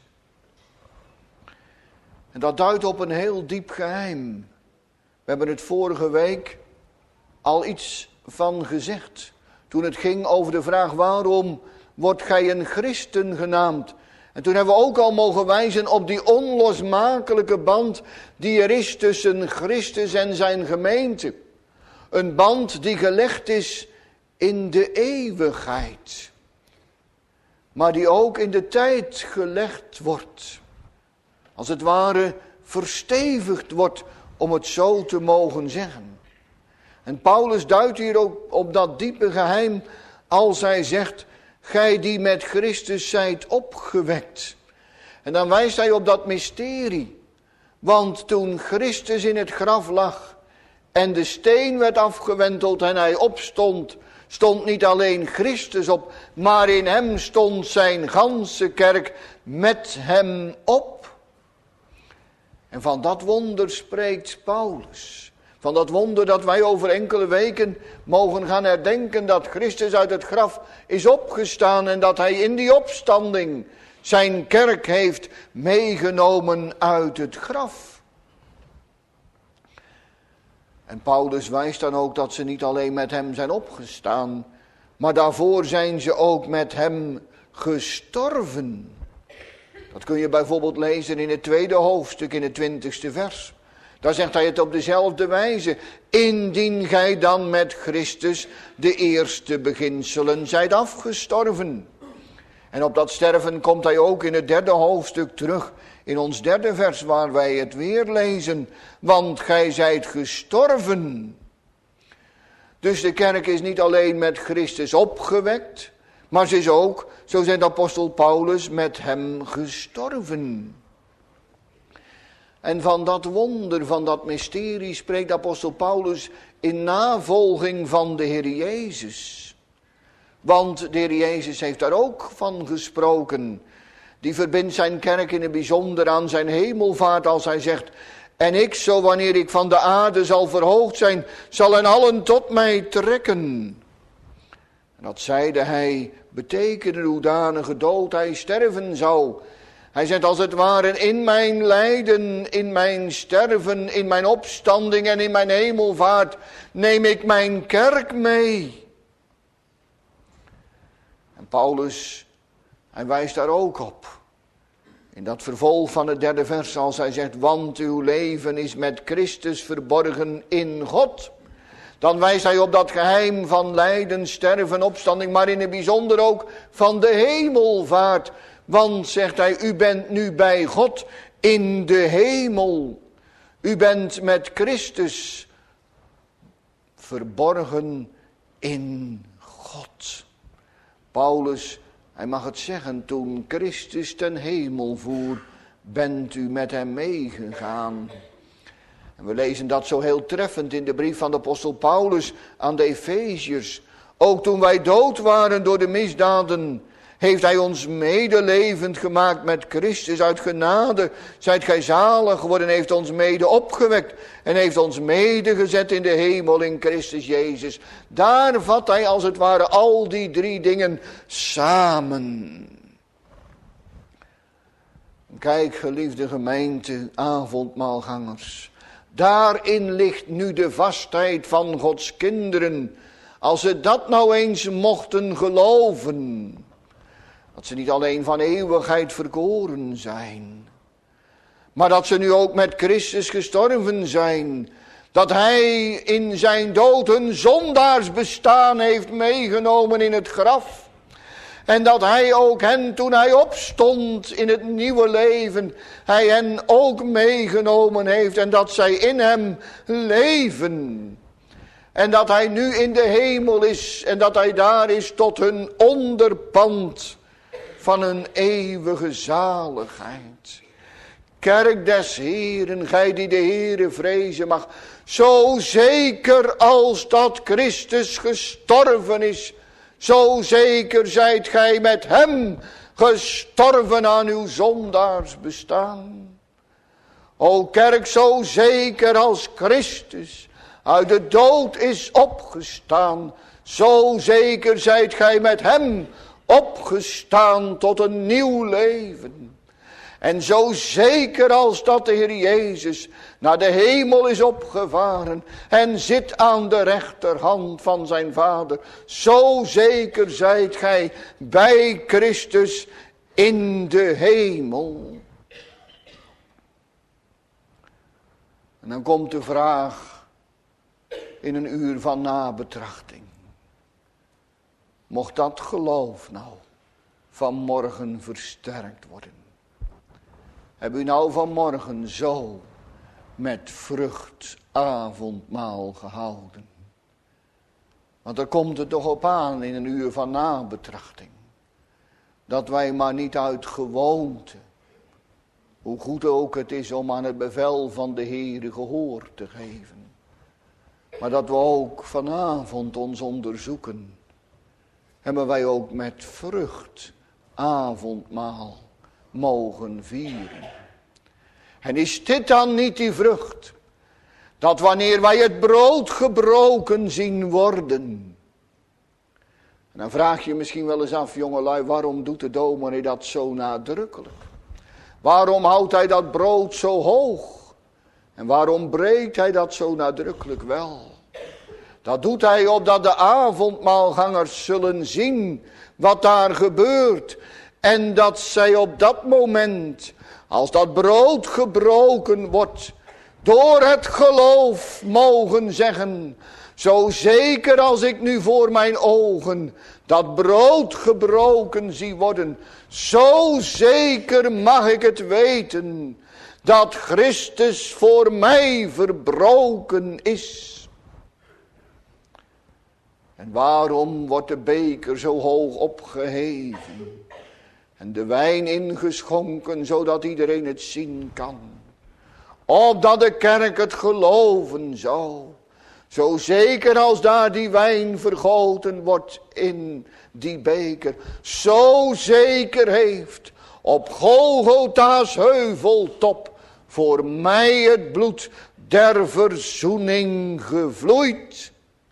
En dat duidt op een heel diep geheim. We hebben het vorige week al iets van gezegd. Toen het ging over de vraag, waarom wordt gij een christen genaamd? En toen hebben we ook al mogen wijzen op die onlosmakelijke band die er is tussen Christus en zijn gemeente. Een band die gelegd is in de eeuwigheid. Maar die ook in de tijd gelegd wordt. Als het ware verstevigd wordt, om het zo te mogen zeggen. En Paulus duidt hier ook op dat diepe geheim als hij zegt, gij die met Christus zijt opgewekt. En dan wijst hij op dat mysterie. Want toen Christus in het graf lag en de steen werd afgewenteld en hij opstond, stond niet alleen Christus op, maar in hem stond zijn ganse kerk met hem op. En van dat wonder spreekt Paulus. Van dat wonder dat wij over enkele weken mogen gaan herdenken, dat Christus uit het graf is opgestaan en dat hij in die opstanding zijn kerk heeft meegenomen uit het graf. En Paulus wijst dan ook dat ze niet alleen met hem zijn opgestaan, maar daarvoor zijn ze ook met hem gestorven. Dat kun je bijvoorbeeld lezen in het 2e hoofdstuk, in het 20e vers. Daar zegt hij het op dezelfde wijze. Indien gij dan met Christus de eerste beginselen zijt afgestorven. En op dat sterven komt hij ook in het 3e hoofdstuk terug. In ons 3e vers waar wij het weer lezen. Want gij zijt gestorven. Dus de kerk is niet alleen met Christus opgewekt. Maar ze is ook, zo zegt apostel Paulus, met hem gestorven. En van dat wonder, van dat mysterie spreekt apostel Paulus in navolging van de Heer Jezus. Want de Heer Jezus heeft daar ook van gesproken. Die verbindt zijn kerk in het bijzonder aan zijn hemelvaart als hij zegt: en ik, zo wanneer ik van de aarde zal verhoogd zijn, zal hen allen tot mij trekken. En dat zeide hij, betekende hoedanige dood hij sterven zou. Hij zegt als het ware in mijn lijden, in mijn sterven, in mijn opstanding en in mijn hemelvaart neem ik mijn kerk mee. En Paulus, hij wijst daar ook op. In dat vervolg van het 3e vers als hij zegt, want uw leven is met Christus verborgen in God. Dan wijst hij op dat geheim van lijden, sterven, opstanding, maar in het bijzonder ook van de hemelvaart. Want, zegt hij, u bent nu bij God in de hemel. U bent met Christus verborgen in God. Paulus, hij mag het zeggen, toen Christus ten hemel voer, bent u met hem meegegaan. En we lezen dat zo heel treffend in de brief van de apostel Paulus aan de Efeziërs. Ook toen wij dood waren door de misdaden, heeft hij ons medelevend gemaakt met Christus. Uit genade zijt gij zalig geworden, heeft ons mede opgewekt en heeft ons medegezet in de hemel in Christus Jezus. Daar vat hij als het ware al die 3 dingen samen. Kijk, geliefde gemeente, avondmaalgangers. Daarin ligt nu de vastheid van Gods kinderen. Als ze dat nou eens mochten geloven. Dat ze niet alleen van eeuwigheid verkoren zijn. Maar dat ze nu ook met Christus gestorven zijn. Dat hij in zijn dood een zondaarsbestaan heeft meegenomen in het graf. En dat hij ook hen, toen hij opstond in het nieuwe leven, hij hen ook meegenomen heeft. En dat zij in hem leven. En dat hij nu in de hemel is. En dat hij daar is tot hun onderpand van hun eeuwige zaligheid. Kerk des Heeren, gij die de Heere vrezen mag. Zo zeker als dat Christus gestorven is, zo zeker zijt gij met hem gestorven aan uw zondaarsbestaan. O kerk, zo zeker als Christus uit de dood is opgestaan, zo zeker zijt gij met hem opgestaan tot een nieuw leven. En zo zeker als dat de Heer Jezus naar de hemel is opgevaren en zit aan de rechterhand van zijn Vader, zo zeker zijt gij bij Christus in de hemel. En dan komt de vraag in een uur van nabetrachting. Mocht dat geloof nou vanmorgen versterkt worden? Heb u nou vanmorgen zo met vrucht avondmaal gehouden? Want daar komt het toch op aan in een uur van nabetrachting. Dat wij maar niet uit gewoonte, hoe goed ook het is om aan het bevel van de Heere gehoor te geven. Maar dat we ook vanavond ons onderzoeken. Hebben wij ook met vrucht avondmaal mogen vieren. En is dit dan niet die vrucht? Dat wanneer wij het brood gebroken zien worden. En dan vraag je misschien wel eens af, jongelui, waarom doet de dominee dat zo nadrukkelijk? Waarom houdt hij dat brood zo hoog? En waarom breekt hij dat zo nadrukkelijk wel? Dat doet hij opdat de avondmaalgangers zullen zien wat daar gebeurt. En dat zij op dat moment, als dat brood gebroken wordt, door het geloof mogen zeggen, zo zeker als ik nu voor mijn ogen dat brood gebroken zie worden, zo zeker mag ik het weten, dat Christus voor mij verbroken is. En waarom wordt de beker zo hoog opgeheven en de wijn ingeschonken, zodat iedereen het zien kan? Opdat de kerk het geloven zou. Zo zeker als daar die wijn vergoten wordt in die beker. Zo zeker heeft op Golgotha's heuveltop voor mij het bloed der verzoening gevloeid.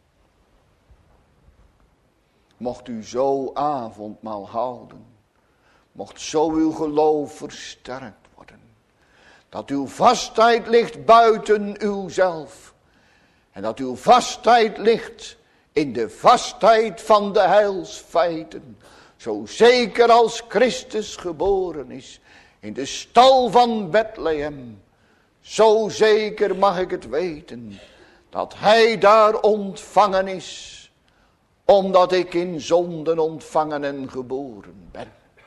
Mocht u zo avondmaal houden. Mocht zo uw geloof versterkt worden. Dat uw vastheid ligt buiten uzelf. En dat uw vastheid ligt in de vastheid van de heilsfeiten. Zo zeker als Christus geboren is in de stal van Bethlehem. Zo zeker mag ik het weten dat hij daar ontvangen is. Omdat ik in zonden ontvangen en geboren ben.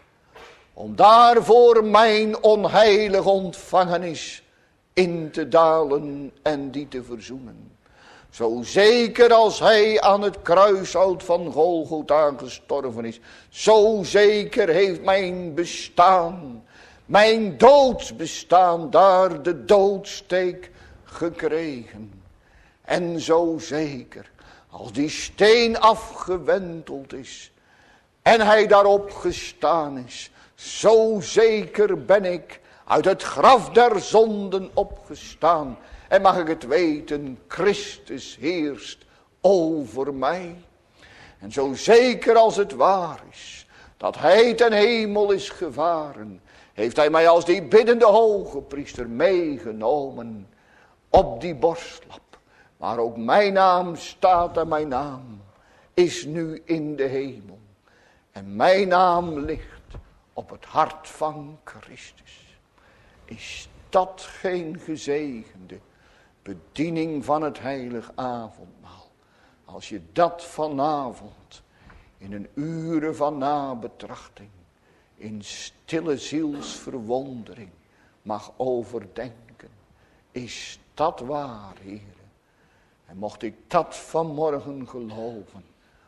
Om daarvoor mijn onheilig ontvangenis in te dalen en die te verzoenen. Zo zeker als hij aan het kruishout van Golgotha gestorven is. Zo zeker heeft mijn bestaan, mijn doodsbestaan, daar de doodsteek gekregen. En zo zeker als die steen afgewenteld is en hij daarop gestaan is. Zo zeker ben ik uit het graf der zonden opgestaan. En mag ik het weten, Christus heerst over mij. En zo zeker als het waar is, dat hij ten hemel is gevaren, heeft hij mij als die biddende hoge priester meegenomen op die borstlap. Waar ook mijn naam staat en mijn naam is nu in de hemel. En mijn naam ligt op het hart van Christus. Is dat geen gezegende bediening van het heilig avondmaal? Als je dat vanavond in een uren van nabetrachting, in stille zielsverwondering mag overdenken. Is dat waar, Heer? En mocht ik dat vanmorgen geloven.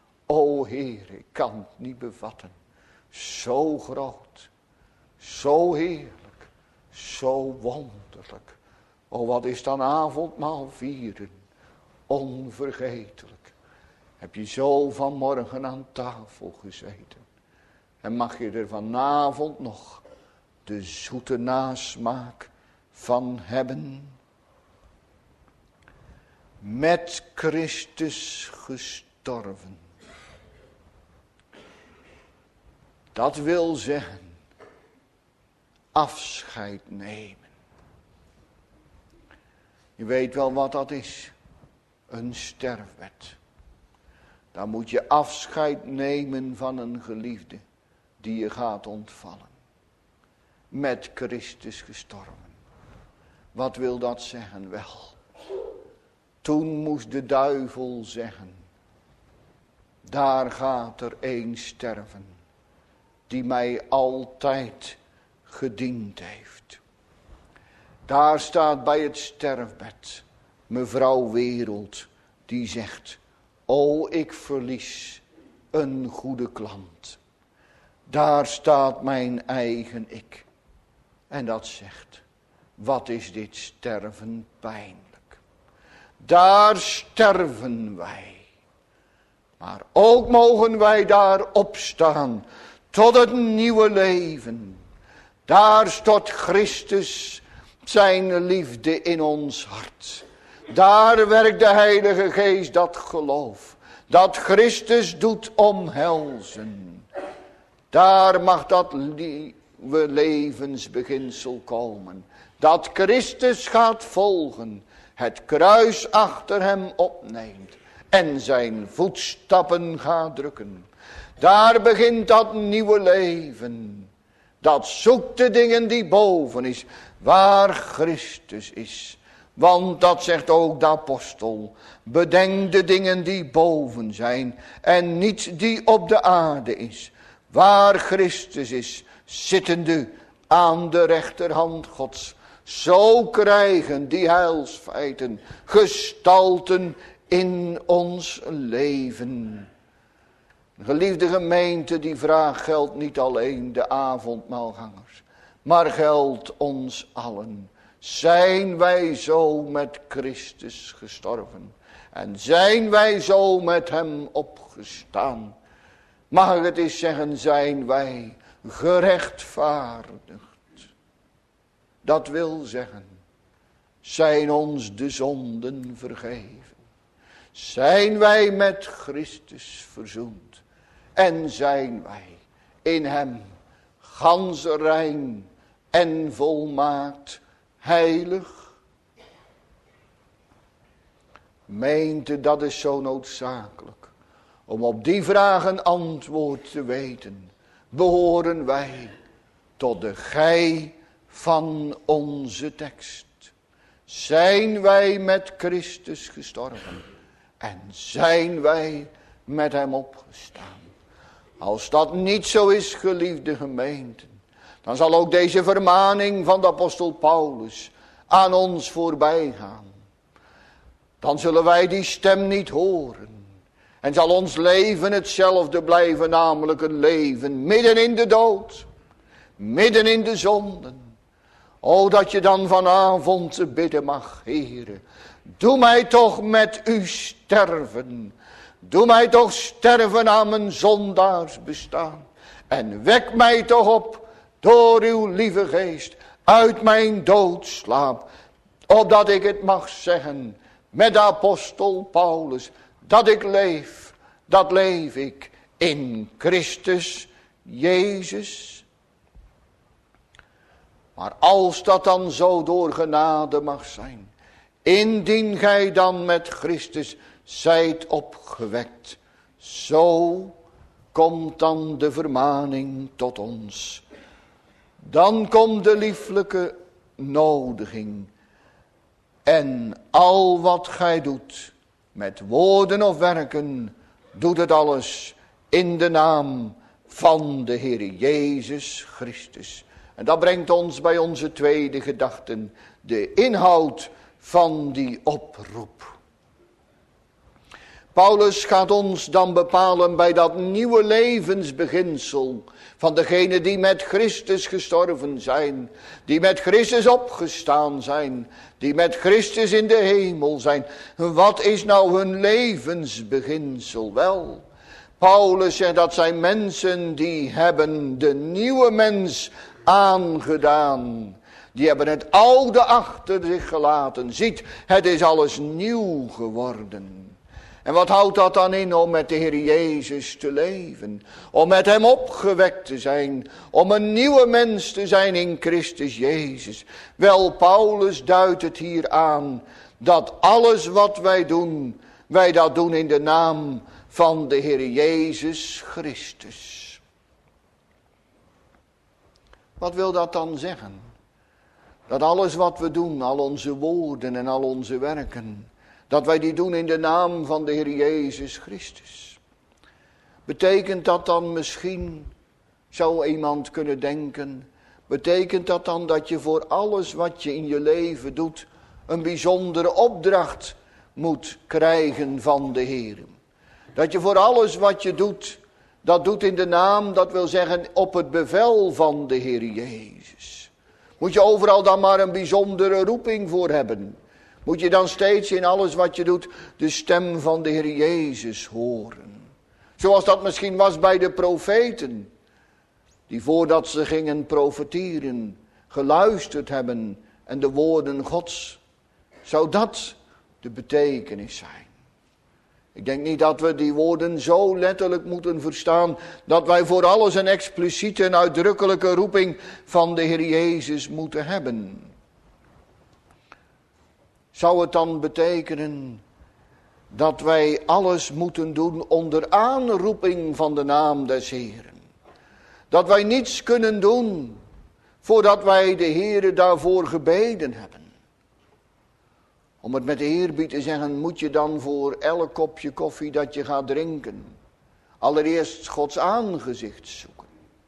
O Heer, ik kan het niet bevatten. Zo groot, zo heerlijk, zo wonderlijk. O, wat is dan avondmaal vieren? Onvergetelijk. Heb je zo vanmorgen aan tafel gezeten. En mag je er vanavond nog de zoete nasmaak van hebben. Met Christus gestorven. Dat wil zeggen, afscheid nemen. Je weet wel wat dat is. Een sterfbed. Dan moet je afscheid nemen van een geliefde die je gaat ontvallen. Met Christus gestorven. Wat wil dat zeggen? Wel, toen moest de duivel zeggen, daar gaat er een sterven die mij altijd gediend heeft. Daar staat bij het sterfbed mevrouw Wereld die zegt, o, ik verlies een goede klant. Daar staat mijn eigen ik. En dat zegt, wat is dit sterven pijnlijk. Daar sterven wij. Maar ook mogen wij daar opstaan tot het nieuwe leven. Daar stort Christus zijn liefde in ons hart. Daar werkt de Heilige Geest dat geloof. Dat Christus doet omhelzen. Daar mag dat nieuwe levensbeginsel komen. Dat Christus gaat volgen. Het kruis achter hem opneemt. En zijn voetstappen gaat drukken. Daar begint dat nieuwe leven. Dat zoekt de dingen die boven is. Waar Christus is. Want dat zegt ook de apostel. Bedenk de dingen die boven zijn. En niet die op de aarde is. Waar Christus is. Zittende aan de rechterhand Gods. Zo krijgen die heilsfeiten gestalten in ons leven. Geliefde gemeente, die vraag geldt niet alleen de avondmaalgangers. Maar geldt ons allen. Zijn wij zo met Christus gestorven? En zijn wij zo met hem opgestaan? Mag ik het eens zeggen, zijn wij gerechtvaardigd? Dat wil zeggen, zijn ons de zonden vergeven. Zijn wij met Christus verzoend. En zijn wij in hem ganse rein en volmaakt heilig. Meente, dat is zo noodzakelijk. Om op die vraag een antwoord te weten. Behoren wij tot de gij van onze tekst. Zijn wij met Christus gestorven. En zijn wij met hem opgestaan. Als dat niet zo is, geliefde gemeenten. Dan zal ook deze vermaning van de apostel Paulus aan ons voorbij gaan. Dan zullen wij die stem niet horen. En zal ons leven hetzelfde blijven, namelijk een leven midden in de dood. Midden in de zonden. O, dat je dan vanavond bidden mag, Heere. Doe mij toch met u sterven. Doe mij toch sterven aan mijn zondaars bestaan. En wek mij toch op door uw lieve geest uit mijn doodslaap. Opdat ik het mag zeggen met de apostel Paulus. Dat ik leef, dat leef ik in Christus Jezus. Maar als dat dan zo door genade mag zijn. Indien gij dan met Christus zijt opgewekt. Zo komt dan de vermaning tot ons. Dan komt de lieflijke nodiging. En al wat gij doet, met woorden of werken, doet het alles in de naam van de Heer Jezus Christus. En dat brengt ons bij onze tweede gedachten, de inhoud van die oproep. Paulus gaat ons dan bepalen bij dat nieuwe levensbeginsel van degenen die met Christus gestorven zijn, die met Christus opgestaan zijn, die met Christus in de hemel zijn. Wat is nou hun levensbeginsel? Wel, Paulus zegt dat zijn mensen die hebben de nieuwe mens aangedaan. Die hebben het oude achter zich gelaten. Ziet, het is alles nieuw geworden. En wat houdt dat dan in om met de Heer Jezus te leven? Om met hem opgewekt te zijn. Om een nieuwe mens te zijn in Christus Jezus. Wel, Paulus duidt het hier aan. Dat alles wat wij doen, wij dat doen in de naam van de Heer Jezus Christus. Wat wil dat dan zeggen? Dat alles wat we doen, al onze woorden en al onze werken, dat wij die doen in de naam van de Heer Jezus Christus. Betekent dat dan misschien, zou iemand kunnen denken, betekent dat dan dat je voor alles wat je in je leven doet, een bijzondere opdracht moet krijgen van de Heer? Dat je voor alles wat je doet, dat doet in de naam, dat wil zeggen op het bevel van de Heer Jezus. Moet je overal dan maar een bijzondere roeping voor hebben? Moet je dan steeds in alles wat je doet de stem van de Heer Jezus horen. Zoals dat misschien was bij de profeten. Die voordat ze gingen profeteren, geluisterd hebben en de woorden Gods. Zou dat de betekenis zijn? Ik denk niet dat we die woorden zo letterlijk moeten verstaan, dat wij voor alles een expliciete en uitdrukkelijke roeping van de Heer Jezus moeten hebben. Zou het dan betekenen dat wij alles moeten doen onder aanroeping van de naam des Heeren? Dat wij niets kunnen doen voordat wij de Heere daarvoor gebeden hebben. Om het met eerbied te zeggen, moet je dan voor elk kopje koffie dat je gaat drinken allereerst Gods aangezicht zoeken.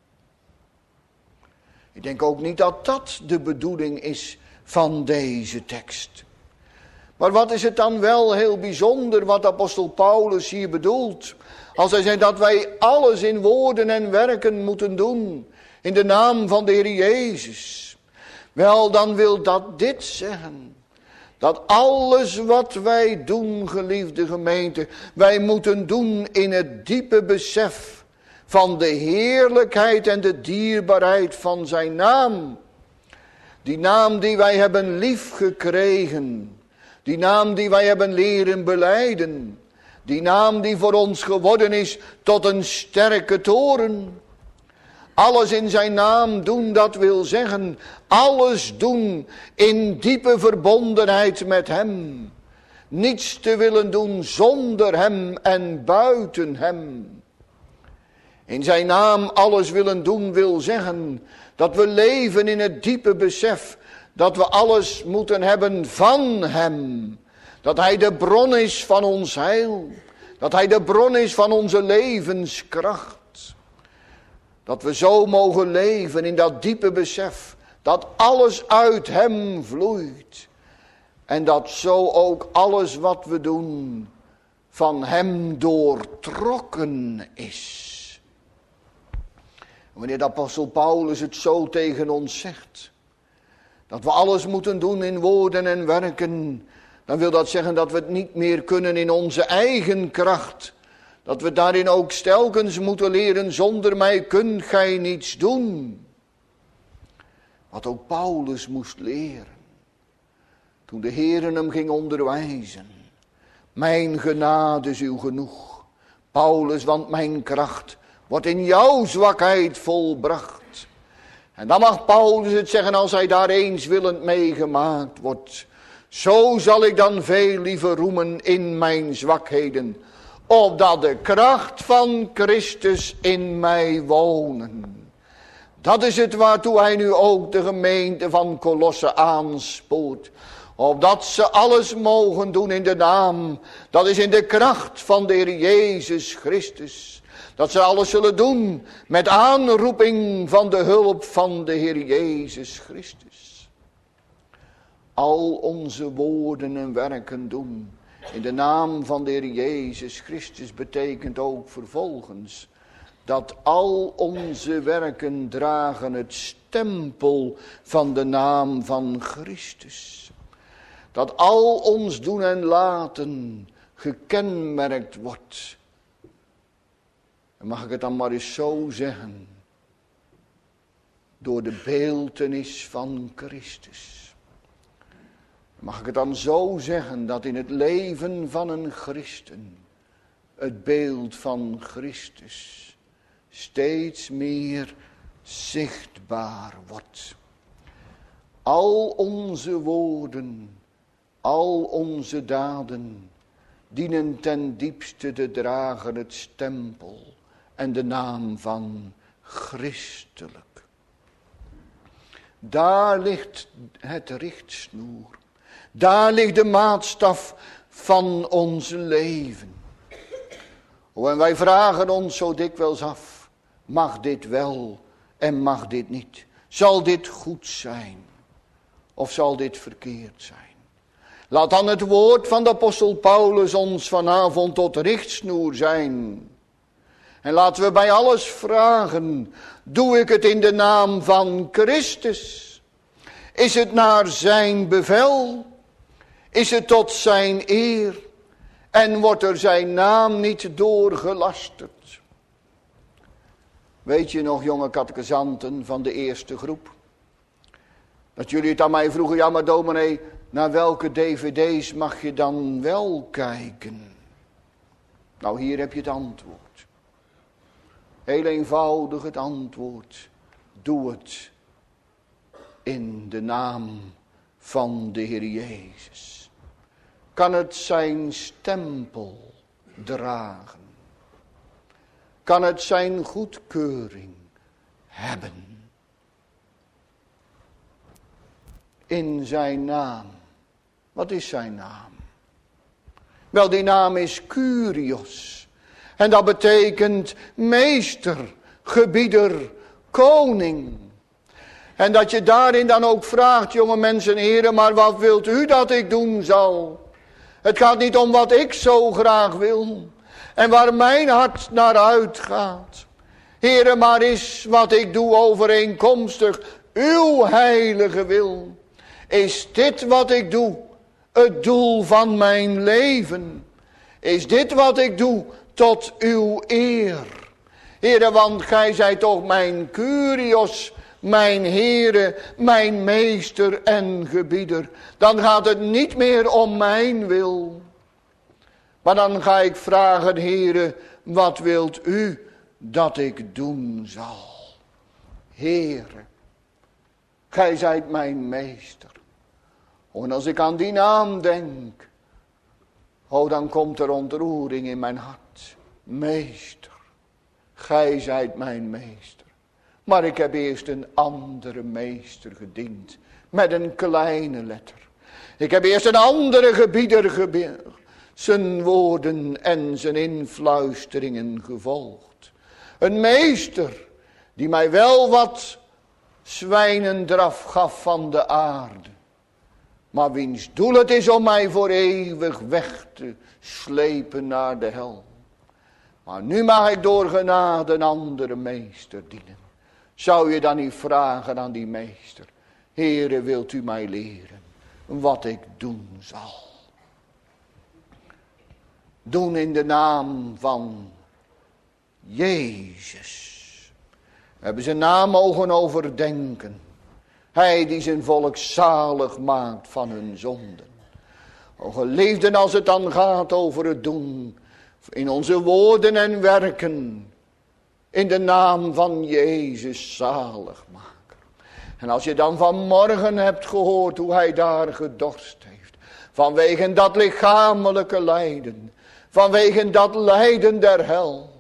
Ik denk ook niet dat dat de bedoeling is van deze tekst. Maar wat is het dan wel heel bijzonder wat apostel Paulus hier bedoelt, als hij zegt dat wij alles in woorden en werken moeten doen in de naam van de Heer Jezus. Wel, dan wil dat dit zeggen. Dat alles wat wij doen, geliefde gemeente, wij moeten doen in het diepe besef van de heerlijkheid en de dierbaarheid van zijn naam. Die naam die wij hebben lief gekregen. Die naam die wij hebben leren belijden. Die naam die voor ons geworden is tot een sterke toren. Alles in zijn naam doen, dat wil zeggen, alles doen in diepe verbondenheid met hem. Niets te willen doen zonder hem en buiten hem. In zijn naam alles willen doen wil zeggen dat we leven in het diepe besef dat we alles moeten hebben van hem. Dat hij de bron is van ons heil. Dat hij de bron is van onze levenskracht. Dat we zo mogen leven in dat diepe besef dat alles uit hem vloeit. En dat zo ook alles wat we doen van hem doortrokken is. Wanneer de apostel Paulus het zo tegen ons zegt, dat we alles moeten doen in woorden en werken, dan wil dat zeggen dat we het niet meer kunnen in onze eigen kracht. Dat we daarin ook stelkens moeten leren, zonder mij kunt gij niets doen. Wat ook Paulus moest leren. Toen de Heere hem ging onderwijzen. Mijn genade is uw genoeg. Paulus, want mijn kracht wordt in jouw zwakheid volbracht. En dan mag Paulus het zeggen als hij daar eenswillend meegemaakt wordt. Zo zal ik dan veel liever roemen in mijn zwakheden, opdat de kracht van Christus in mij wonen. Dat is het waartoe hij nu ook de gemeente van Kolosse aanspoort. Opdat ze alles mogen doen in de naam, dat is in de kracht van de Heer Jezus Christus. Dat ze alles zullen doen met aanroeping van de hulp van de Heer Jezus Christus. Al onze woorden en werken doen in de naam van de Heer Jezus Christus betekent ook vervolgens dat al onze werken dragen het stempel van de naam van Christus. Dat al ons doen en laten gekenmerkt wordt. En mag ik het dan maar eens zo zeggen, door de beeltenis van Christus. Mag ik het dan zo zeggen dat in het leven van een christen het beeld van Christus steeds meer zichtbaar wordt. Al onze woorden, al onze daden dienen ten diepste te dragen het stempel en de naam van christelijk. Daar ligt het richtsnoer. Daar ligt de maatstaf van ons leven. En wij vragen ons zo dikwijls af, mag dit wel en mag dit niet? Zal dit goed zijn of zal dit verkeerd zijn? Laat dan het woord van de apostel Paulus ons vanavond tot richtsnoer zijn. En laten we bij alles vragen, doe ik het in de naam van Christus? Is het naar zijn bevel? Is het tot zijn eer en wordt er zijn naam niet doorgelasterd. Weet je nog, jonge catechisanten van de eerste groep, dat jullie het aan mij vroegen, ja maar dominee, naar welke dvd's mag je dan wel kijken? Nou, hier heb je het antwoord. Heel eenvoudig het antwoord. Doe het in de naam van de Heer Jezus. Kan het zijn stempel dragen? Kan het zijn goedkeuring hebben? In zijn naam. Wat is zijn naam? Wel, die naam is Kyrios. En dat betekent meester, gebieder, koning. En dat je daarin dan ook vraagt, jonge mensen, heren, maar wat wilt u dat ik doen zal? Het gaat niet om wat ik zo graag wil. En waar mijn hart naar uitgaat. Heren, maar is wat ik doe overeenkomstig uw heilige wil. Is dit wat ik doe het doel van mijn leven? Is dit wat ik doe tot uw eer? Heren, want gij zijt toch mijn Kyrios, mijn Heere, mijn meester en gebieder. Dan gaat het niet meer om mijn wil. Maar dan ga ik vragen, Heere, wat wilt u dat ik doen zal? Heere, gij zijt mijn meester. En als ik aan die naam denk, dan komt er ontroering in mijn hart. Meester, gij zijt mijn meester. Maar ik heb eerst een andere meester gediend, met een kleine letter. Ik heb eerst een andere gebieder zijn woorden en zijn influisteringen gevolgd. Een meester die mij wel wat zwijnendraf gaf van de aarde. Maar wiens doel het is om mij voor eeuwig weg te slepen naar de hel. Maar nu mag ik door genade een andere meester dienen. Zou je dan niet vragen aan die meester: Heere, wilt u mij leren wat ik doen zal? Doen in de naam van Jezus. We hebben zijn naam mogen overdenken. Hij die zijn volk zalig maakt van hun zonden. O geliefden, als het dan gaat over het doen in onze woorden en werken. In de naam van Jezus zaligmaker. En als je dan vanmorgen hebt gehoord hoe hij daar gedorst heeft. Vanwege dat lichamelijke lijden. Vanwege dat lijden der hel.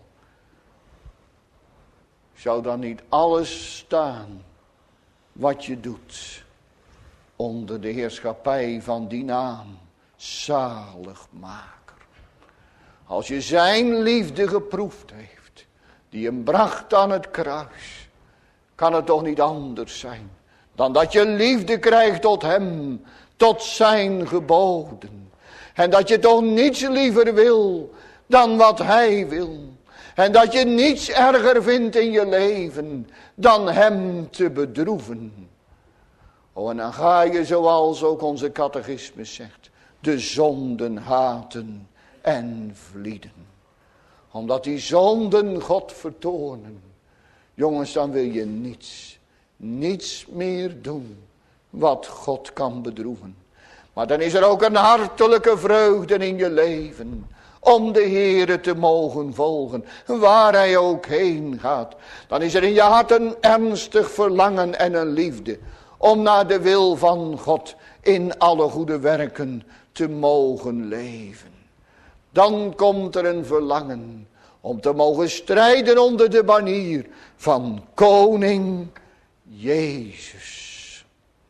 Zou dan niet alles staan wat je doet onder de heerschappij van die naam, zaligmaker. Als je zijn liefde geproefd heeft, die hem bracht aan het kruis, kan het toch niet anders zijn dan dat je liefde krijgt tot hem, tot zijn geboden. En dat je toch niets liever wil dan wat hij wil. En dat je niets erger vindt in je leven dan hem te bedroeven. En dan ga je, zoals ook onze catechismus zegt, de zonden haten en vlieden. Omdat die zonden God vertoornen. Jongens, dan wil je niets meer doen wat God kan bedroeven. Maar dan is er ook een hartelijke vreugde in je leven. Om de Heere te mogen volgen, waar hij ook heen gaat. Dan is er in je hart een ernstig verlangen en een liefde. Om naar de wil van God in alle goede werken te mogen leven. Dan komt er een verlangen om te mogen strijden onder de banier van koning Jezus.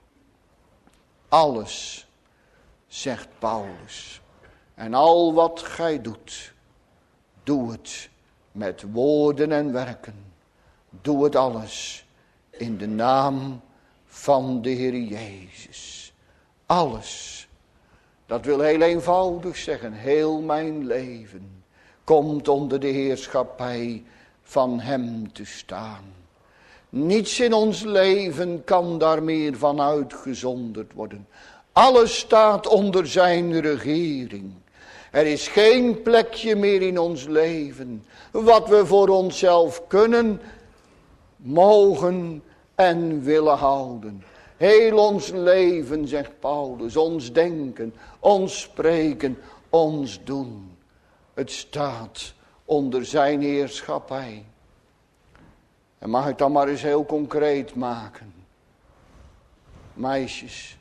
Alles, zegt Paulus. En al wat gij doet, doe het met woorden en werken. Doe het alles in de naam van de Heer Jezus. Alles. Dat wil heel eenvoudig zeggen. Heel mijn leven komt onder de heerschappij van hem te staan. Niets in ons leven kan daar meer van uitgezonderd worden. Alles staat onder zijn regering. Er is geen plekje meer in ons leven wat we voor onszelf kunnen, mogen en willen houden. Heel ons leven, zegt Paulus, ons denken, ons spreken, ons doen. Het staat onder zijn heerschappij. En mag ik dan maar eens heel concreet maken. Meisjes,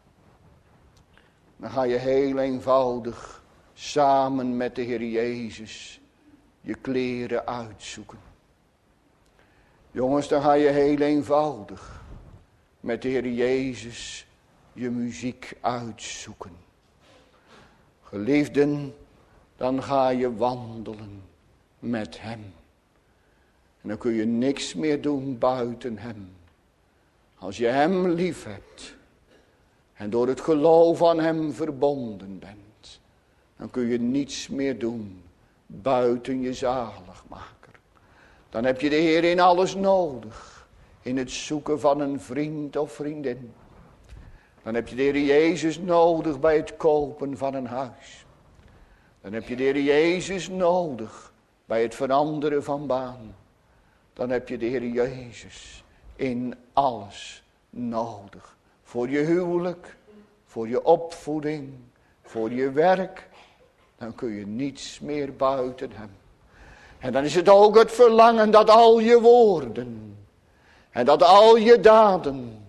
dan ga je heel eenvoudig samen met de Heer Jezus je kleren uitzoeken. Jongens, dan ga je heel eenvoudig met de Heer Jezus je muziek uitzoeken. Geliefden, dan ga je wandelen met hem. En dan kun je niks meer doen buiten hem. Als je hem lief hebt en door het geloof aan hem verbonden bent, dan kun je niets meer doen buiten je zaligmaker. Dan heb je de Heer in alles nodig. In het zoeken van een vriend of vriendin. Dan heb je de Heer Jezus nodig bij het kopen van een huis. Dan heb je de Heer Jezus nodig bij het veranderen van baan. Dan heb je de Heer Jezus in alles nodig. Voor je huwelijk, voor je opvoeding, voor je werk. Dan kun je niets meer buiten hem. En dan is het ook het verlangen dat al je woorden en dat al je daden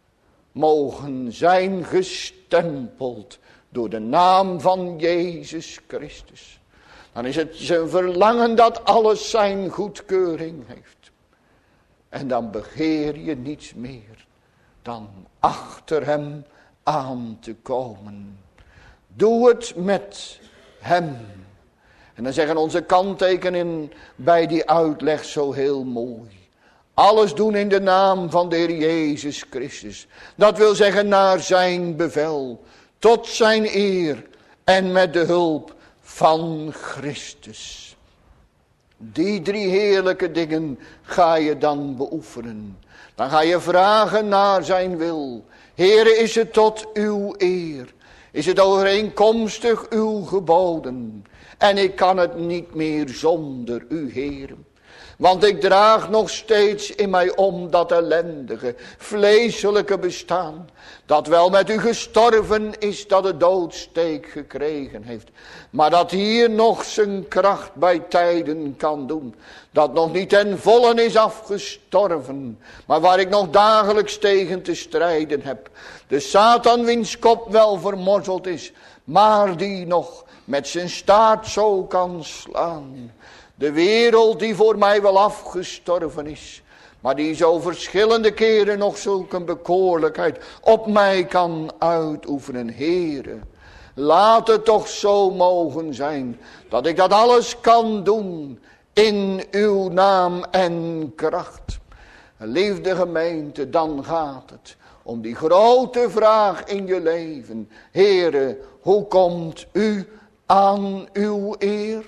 mogen zijn gestempeld door de naam van Jezus Christus. Dan is het zijn verlangen dat alles zijn goedkeuring heeft. En dan begeer je niets meer dan achter hem aan te komen. Doe het met hem. En dan zeggen onze kanttekenen bij die uitleg zo heel mooi. Alles doen in de naam van de Heer Jezus Christus. Dat wil zeggen naar zijn bevel. Tot zijn eer en met de hulp van Christus. Die drie heerlijke dingen ga je dan beoefenen. Dan ga je vragen naar zijn wil. Heere, is het tot uw eer? Is het overeenkomstig uw geboden? En ik kan het niet meer zonder u, Heere. Want ik draag nog steeds in mij om dat ellendige, vleeselijke bestaan. Dat wel met u gestorven is, dat de doodsteek gekregen heeft. Maar dat hier nog zijn kracht bij tijden kan doen. Dat nog niet ten volle is afgestorven. Maar waar ik nog dagelijks tegen te strijden heb. De Satan wiens kop wel vermorzeld is. Maar die nog met zijn staart zo kan slaan. De wereld die voor mij wel afgestorven is. Maar die zo verschillende keren nog zulke bekoorlijkheid op mij kan uitoefenen. Heere, laat het toch zo mogen zijn. Dat ik dat alles kan doen in uw naam en kracht. Liefde gemeente, dan gaat het om die grote vraag in je leven. Heere, hoe komt u aan uw eer?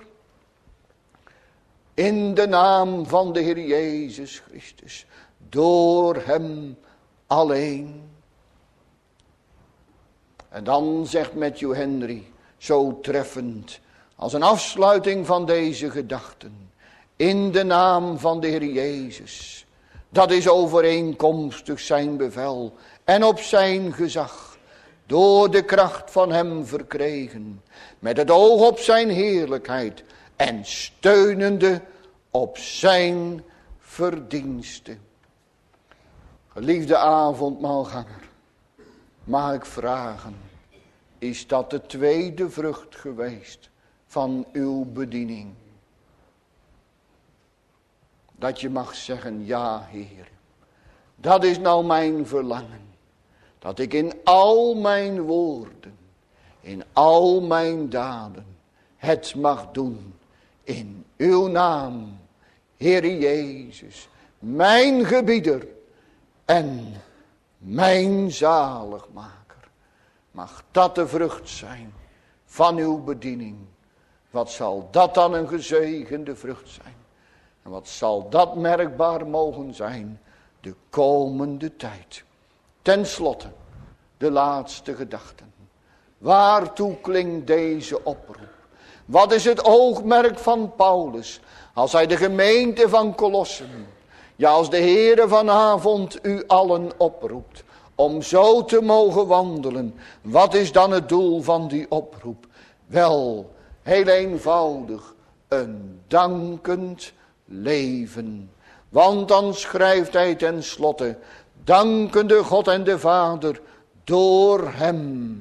In de naam van de Heer Jezus Christus. Door hem alleen. En dan zegt Matthew Henry zo treffend als een afsluiting van deze gedachten. In de naam van de Heer Jezus. Dat is overeenkomstig zijn bevel en op zijn gezag. Door de kracht van hem verkregen. Met het oog op zijn heerlijkheid. En steunende op zijn verdiensten. Geliefde avondmaalganger. Mag ik vragen. Is dat de tweede vrucht geweest van uw bediening? Dat je mag zeggen, ja Heer. Dat is nou mijn verlangen. Dat ik in al mijn woorden. In al mijn daden. Het mag doen. In uw naam, Heere Jezus, mijn gebieder en mijn zaligmaker. Mag dat de vrucht zijn van uw bediening. Wat zal dat dan een gezegende vrucht zijn? En wat zal dat merkbaar mogen zijn de komende tijd? Ten slotte, de laatste gedachten. Waartoe klinkt deze oproep? Wat is het oogmerk van Paulus als hij de gemeente van Kolossen, ja als de Heere vanavond u allen oproept om zo te mogen wandelen? Wat is dan het doel van die oproep? Wel, heel eenvoudig, een dankend leven. Want dan schrijft hij ten slotte, dankende God en de Vader door hem.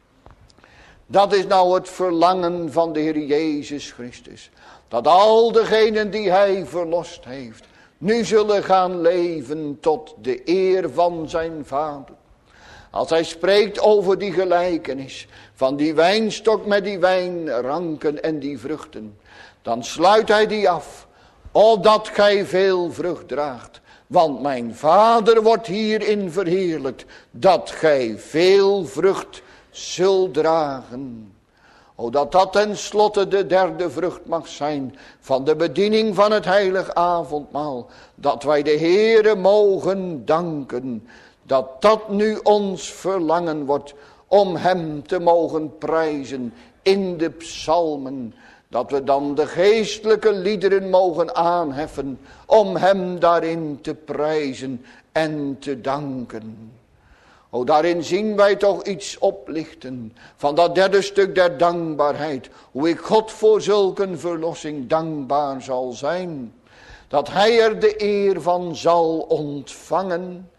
Dat is nou het verlangen van de Heer Jezus Christus. Dat al degenen die hij verlost heeft, nu zullen gaan leven tot de eer van zijn Vader. Als hij spreekt over die gelijkenis van die wijnstok met die wijnranken en die vruchten, dan sluit hij die af. Opdat gij veel vrucht draagt. Want mijn Vader wordt hierin verheerlijkt, dat gij veel vrucht zult dragen. O, dat dat tenslotte de derde vrucht mag zijn van de bediening van het heilig avondmaal. Dat wij de Heere mogen danken. Dat dat nu ons verlangen wordt om hem te mogen prijzen in de psalmen. Dat we dan de geestelijke liederen mogen aanheffen om hem daarin te prijzen en te danken. O, daarin zien wij toch iets oplichten van dat derde stuk der dankbaarheid. Hoe ik God voor zulke een verlossing dankbaar zal zijn. Dat hij er de eer van zal ontvangen.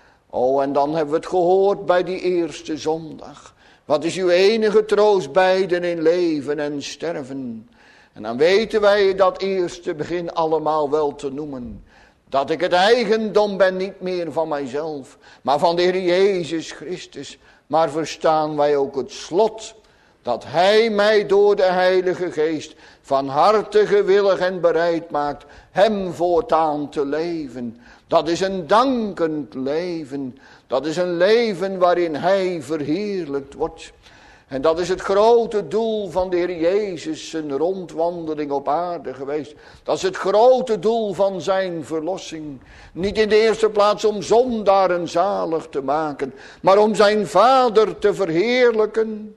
O, en dan hebben we het gehoord bij die eerste zondag. Wat is uw enige troost beiden in leven en sterven? En dan weten wij dat eerste begin allemaal wel te noemen. Dat ik het eigendom ben niet meer van mijzelf, maar van de Heer Jezus Christus. Maar verstaan wij ook het slot, dat hij mij door de Heilige Geest van harte gewillig en bereid maakt hem voortaan te leven. Dat is een dankend leven. Dat is een leven waarin hij verheerlijkt wordt. En dat is het grote doel van de Heer Jezus, zijn rondwandeling op aarde geweest. Dat is het grote doel van zijn verlossing. Niet in de eerste plaats om zondaren zalig te maken, maar om zijn Vader te verheerlijken.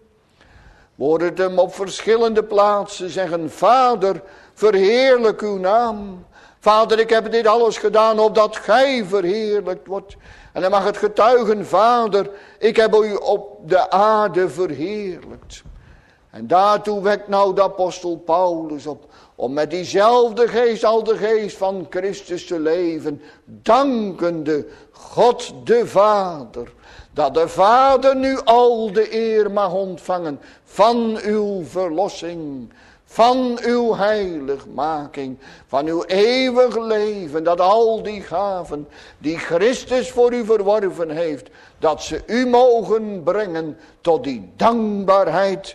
We horen het hem op verschillende plaatsen zeggen, Vader, verheerlijk uw naam. Vader, ik heb dit alles gedaan opdat gij verheerlijkt wordt. En dan mag het getuigen, Vader, ik heb u op de aarde verheerlijkt. En daartoe wekt nou de apostel Paulus op, om met diezelfde geest, al de geest van Christus te leven, dankende God de Vader. Dat de Vader nu al de eer mag ontvangen van uw verlossing, van uw heiligmaking, van uw eeuwig leven, dat al die gaven die Christus voor u verworven heeft, dat ze u mogen brengen tot die dankbaarheid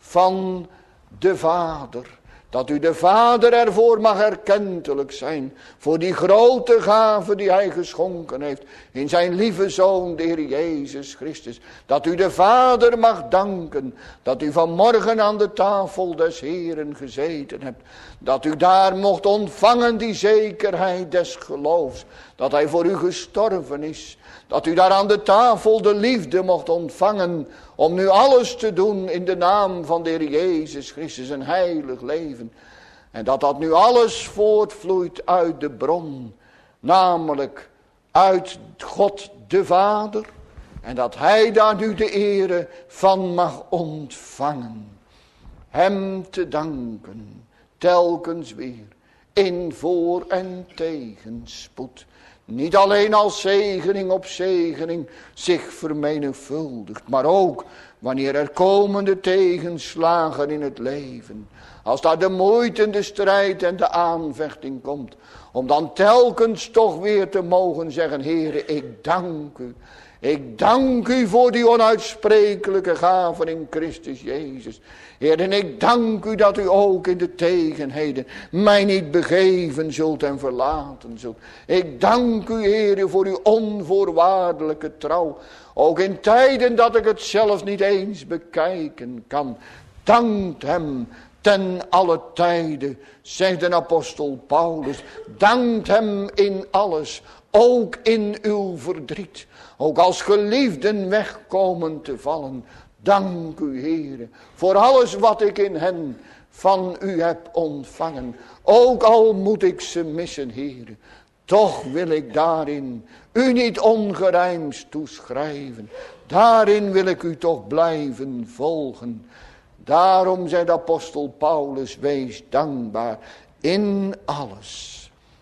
van de Vader. Dat u de Vader ervoor mag erkentelijk zijn, voor die grote gave die hij geschonken heeft in zijn lieve Zoon, de Heer Jezus Christus. Dat u de Vader mag danken, dat u vanmorgen aan de tafel des Heeren gezeten hebt. Dat u daar mocht ontvangen die zekerheid des geloofs, dat hij voor u gestorven is. Dat u daar aan de tafel de liefde mocht ontvangen om nu alles te doen in de naam van de Heer Jezus Christus, een heilig leven. En dat dat nu alles voortvloeit uit de bron, namelijk uit God de Vader. En dat hij daar nu de ere van mag ontvangen. Hem te danken, telkens weer, in voor- en tegenspoed. Niet alleen als zegening op zegening zich vermenigvuldigt, maar ook wanneer er komende tegenslagen in het leven, als daar de moeite, de strijd en de aanvechting komt, om dan telkens toch weer te mogen zeggen, Heere, ik dank u. Ik dank u voor die onuitsprekelijke gaven in Christus Jezus. Heer, en ik dank u dat u ook in de tegenheden mij niet begeven zult en verlaten zult. Ik dank u, Heer, voor uw onvoorwaardelijke trouw. Ook in tijden dat ik het zelfs niet eens bekijken kan. Dankt hem ten alle tijden, zegt de apostel Paulus. Dankt hem in alles, ook in uw verdriet. Ook als geliefden wegkomen te vallen. Dank u, Heere, voor alles wat ik in hen van u heb ontvangen. Ook al moet ik ze missen, Heere. Toch wil ik daarin u niet ongerijmd toeschrijven. Daarin wil ik u toch blijven volgen. Daarom zei de apostel Paulus, wees dankbaar in alles.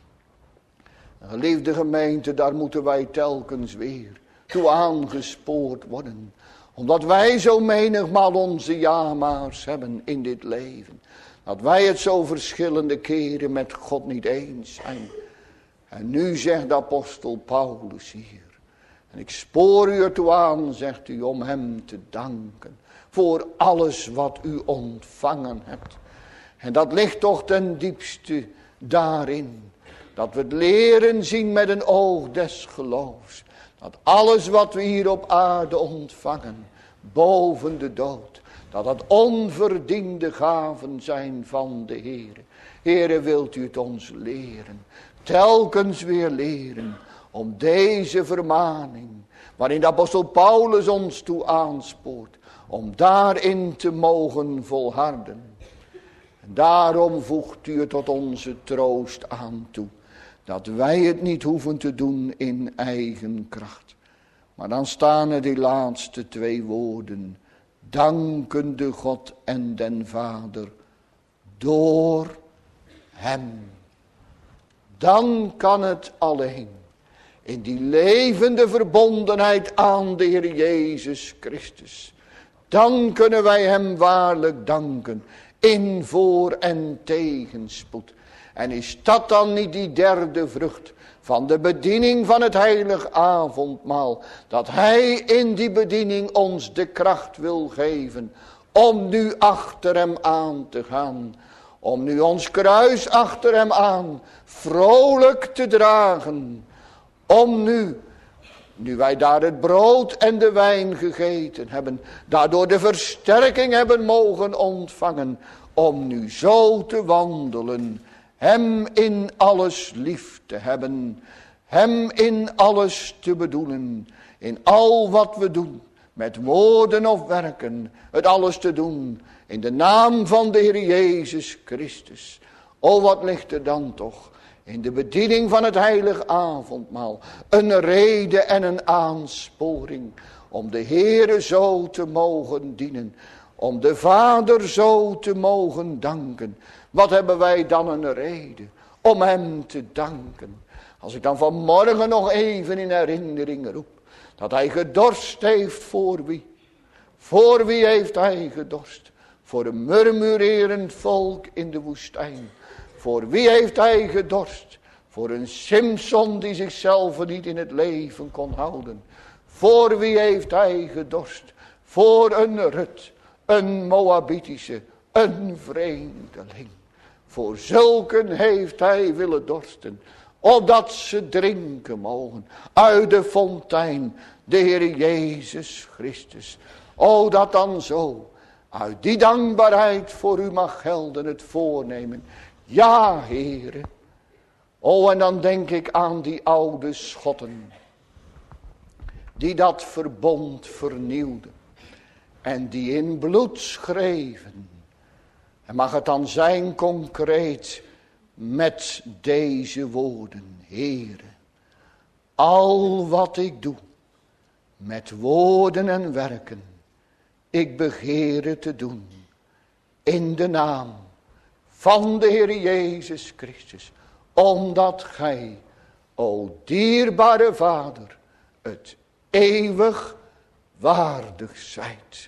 Geliefde gemeente, daar moeten wij telkens weer toe aangespoord worden. Omdat wij zo menigmaal onze ja-maars hebben in dit leven. Dat wij het zo verschillende keren met God niet eens zijn. En nu zegt de apostel Paulus hier. En ik spoor u ertoe aan, zegt u, om hem te danken. Voor alles wat u ontvangen hebt. En dat ligt toch ten diepste daarin. Dat we het leren zien met een oog des geloofs. Dat alles wat we hier op aarde ontvangen, boven de dood. Dat onverdiende gaven zijn van de Heere. Heere, wilt u het ons leren. Telkens weer leren. Om deze vermaning, waarin de apostel Paulus ons toe aanspoort. Om daarin te mogen volharden. En daarom voegt u het tot onze troost aan toe. Dat wij het niet hoeven te doen in eigen kracht. Maar dan staan er die laatste twee woorden. Dankende God en den Vader. Door hem. Dan kan het alleen. In die levende verbondenheid aan de Heer Jezus Christus. Dan kunnen wij hem waarlijk danken. In voor- en tegenspoed. En is dat dan niet die derde vrucht van de bediening van het heilig avondmaal. Dat hij in die bediening ons de kracht wil geven. Om nu achter hem aan te gaan. Om nu ons kruis achter hem aan vrolijk te dragen. Om nu wij daar het brood en de wijn gegeten hebben. Daardoor de versterking hebben mogen ontvangen. Om nu zo te wandelen. Hem in alles lief te hebben. Hem in alles te bedoelen. In al wat we doen. Met woorden of werken. Het alles te doen. In de naam van de Heer Jezus Christus. O, wat ligt er dan toch in de bediening van het heilig avondmaal. Een reden en een aansporing. Om de Heere zo te mogen dienen. Om de Vader zo te mogen danken. Wat hebben wij dan een reden om hem te danken. Als ik dan vanmorgen nog even in herinnering roep. Dat hij gedorst heeft voor wie? Voor wie heeft hij gedorst? Voor een murmurerend volk in de woestijn. Voor wie heeft hij gedorst? Voor een Simson die zichzelf niet in het leven kon houden. Voor wie heeft hij gedorst? Voor een Rut, een Moabitische, een vreemdeling. Voor zulken heeft hij willen dorsten. Opdat ze drinken mogen uit de fontein, de Heer Jezus Christus. O, dat dan zo uit die dankbaarheid voor u mag gelden het voornemen. Ja, Heere. O, en dan denk ik aan die oude schotten. Die dat verbond vernieuwden. En die in bloed schreven. En mag het dan zijn concreet met deze woorden. Heere, al wat ik doe met woorden en werken. Ik begeer het te doen in de naam van de Heer Jezus Christus. Omdat gij, o dierbare Vader, het eeuwig waardig zijt.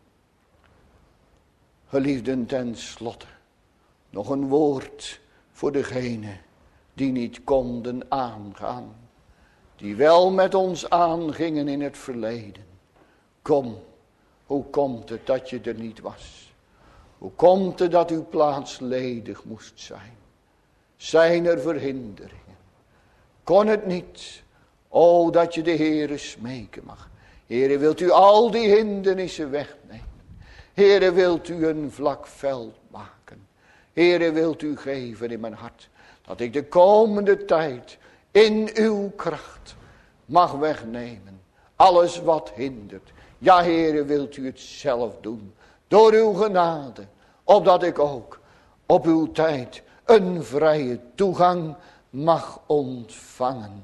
Geliefden, ten slotte nog een woord voor degenen die niet konden aangaan. Die wel met ons aangingen in het verleden. Kom, hoe komt het dat je er niet was? Hoe komt het dat uw plaats ledig moest zijn? Zijn er verhinderingen? Kon het niet? O, dat je de Heere smeken mag. Heere, wilt u al die hindernissen wegnemen? Heere, wilt u een vlak veld maken. Heere, wilt u geven in mijn hart, dat ik de komende tijd in uw kracht mag wegnemen. Alles wat hindert. Ja, Heere, wilt u het zelf doen. Door uw genade. Opdat ik ook op uw tijd een vrije toegang mag ontvangen.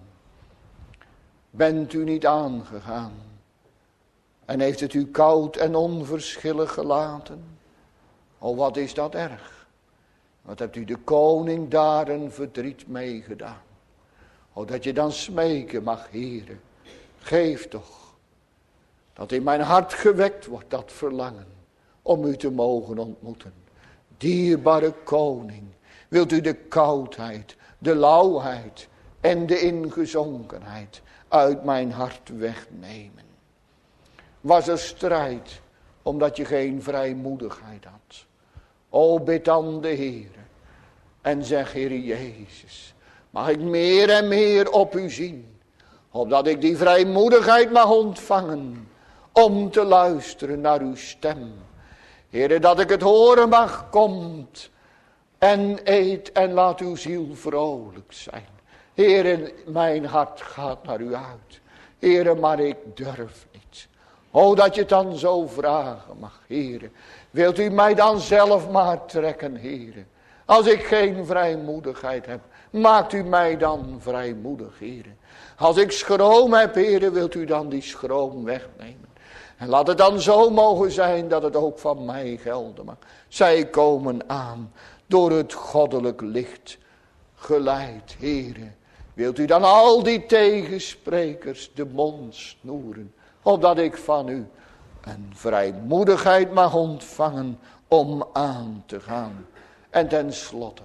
Bent u niet aangegaan? En heeft het u koud en onverschillig gelaten? Oh, wat is dat erg. Wat hebt u de koning daar een verdriet meegedaan. Oh, dat je dan smeken mag, Heere. Geef toch. Dat in mijn hart gewekt wordt dat verlangen. Om u te mogen ontmoeten. Dierbare koning. Wilt u de koudheid, de lauwheid en de ingezonkenheid uit mijn hart wegnemen. Was er strijd, omdat je geen vrijmoedigheid had. O, bid dan de Heere. En zeg, Heere Jezus, mag ik meer en meer op u zien. Opdat ik die vrijmoedigheid mag ontvangen. Om te luisteren naar uw stem. Heere, dat ik het horen mag, komt. En eet en laat uw ziel vrolijk zijn. Heere, mijn hart gaat naar u uit. Heere, maar ik durf niet. O, dat je het dan zo vragen mag, Heere. Wilt u mij dan zelf maar trekken, Heere. Als ik geen vrijmoedigheid heb, maakt u mij dan vrijmoedig, Heere. Als ik schroom heb, Heere, wilt u dan die schroom wegnemen. En laat het dan zo mogen zijn dat het ook van mij gelden mag. Zij komen aan door het goddelijk licht geleid, Heere. Wilt u dan al die tegensprekers de mond snoeren, opdat ik van u een vrijmoedigheid mag ontvangen om aan te gaan. En tenslotte,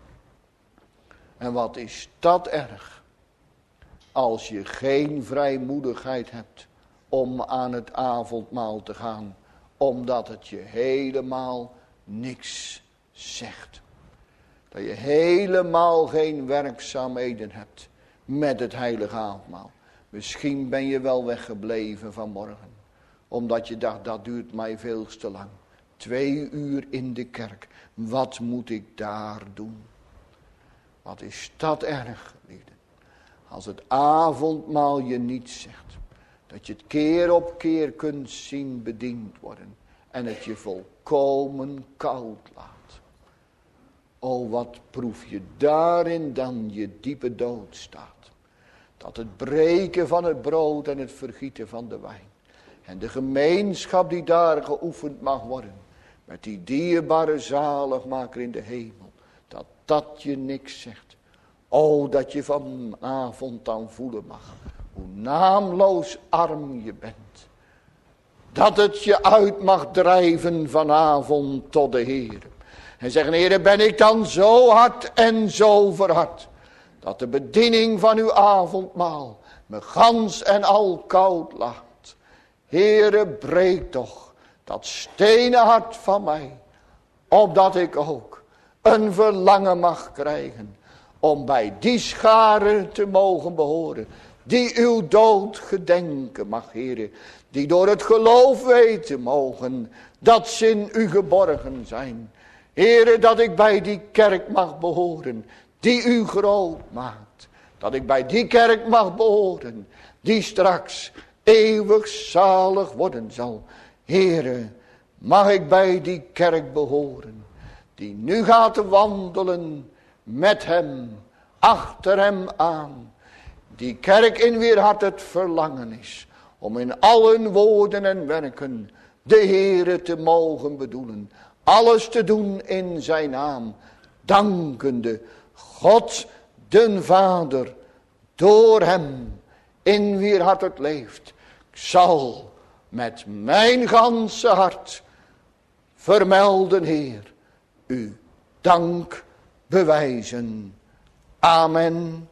en wat is dat erg, als je geen vrijmoedigheid hebt om aan het avondmaal te gaan, omdat het je helemaal niks zegt. Dat je helemaal geen werkzaamheden hebt met het heilige avondmaal. Misschien ben je wel weggebleven vanmorgen, omdat je dacht, dat duurt mij veel te lang. 2 uur in de kerk, wat moet ik daar doen? Wat is dat erg, lieden. Als het avondmaal je niet zegt. Dat je het keer op keer kunt zien bediend worden. En het je volkomen koud laat. O, wat proef je daarin dan je diepe dood staat. Dat het breken van het brood en het vergieten van de wijn. En de gemeenschap die daar geoefend mag worden. Met die dierbare zaligmaker in de hemel. Dat dat je niks zegt. O, dat je vanavond dan voelen mag. Hoe naamloos arm je bent. Dat het je uit mag drijven vanavond tot de Heer. En zeggen, Heer, ben ik dan zo hard en zo verhard. Dat de bediening van uw avondmaal me gans en al koud laat. Heere, breek toch dat stenen hart van mij. Opdat ik ook een verlangen mag krijgen. Om bij die scharen te mogen behoren. Die uw dood gedenken mag, Heere. Die door het geloof weten mogen. Dat ze in u geborgen zijn. Heere, dat ik bij die kerk mag behoren. Die u groot maakt. Dat ik bij die kerk mag behoren. Die straks eeuwig zalig worden zal. Heere, mag ik bij die kerk behoren. Die nu gaat wandelen met hem. Achter hem aan. Die kerk in wier hart het verlangen is. Om in al hun woorden en werken de Heere te mogen bedoelen. Alles te doen in zijn naam. Dankende God den Vader. Door hem in wier hart het leeft. Ik zal met mijn ganse hart vermelden, Heer. U dank bewijzen. Amen.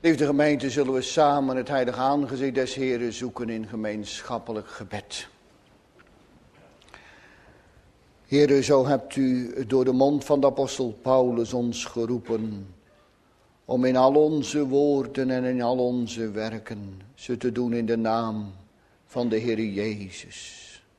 Liefde gemeente, zullen we samen het heilige aangezicht des Heren zoeken in gemeenschappelijk gebed. Heere, zo hebt u door de mond van de apostel Paulus ons geroepen om in al onze woorden en in al onze werken ze te doen in de naam van de Heere Jezus.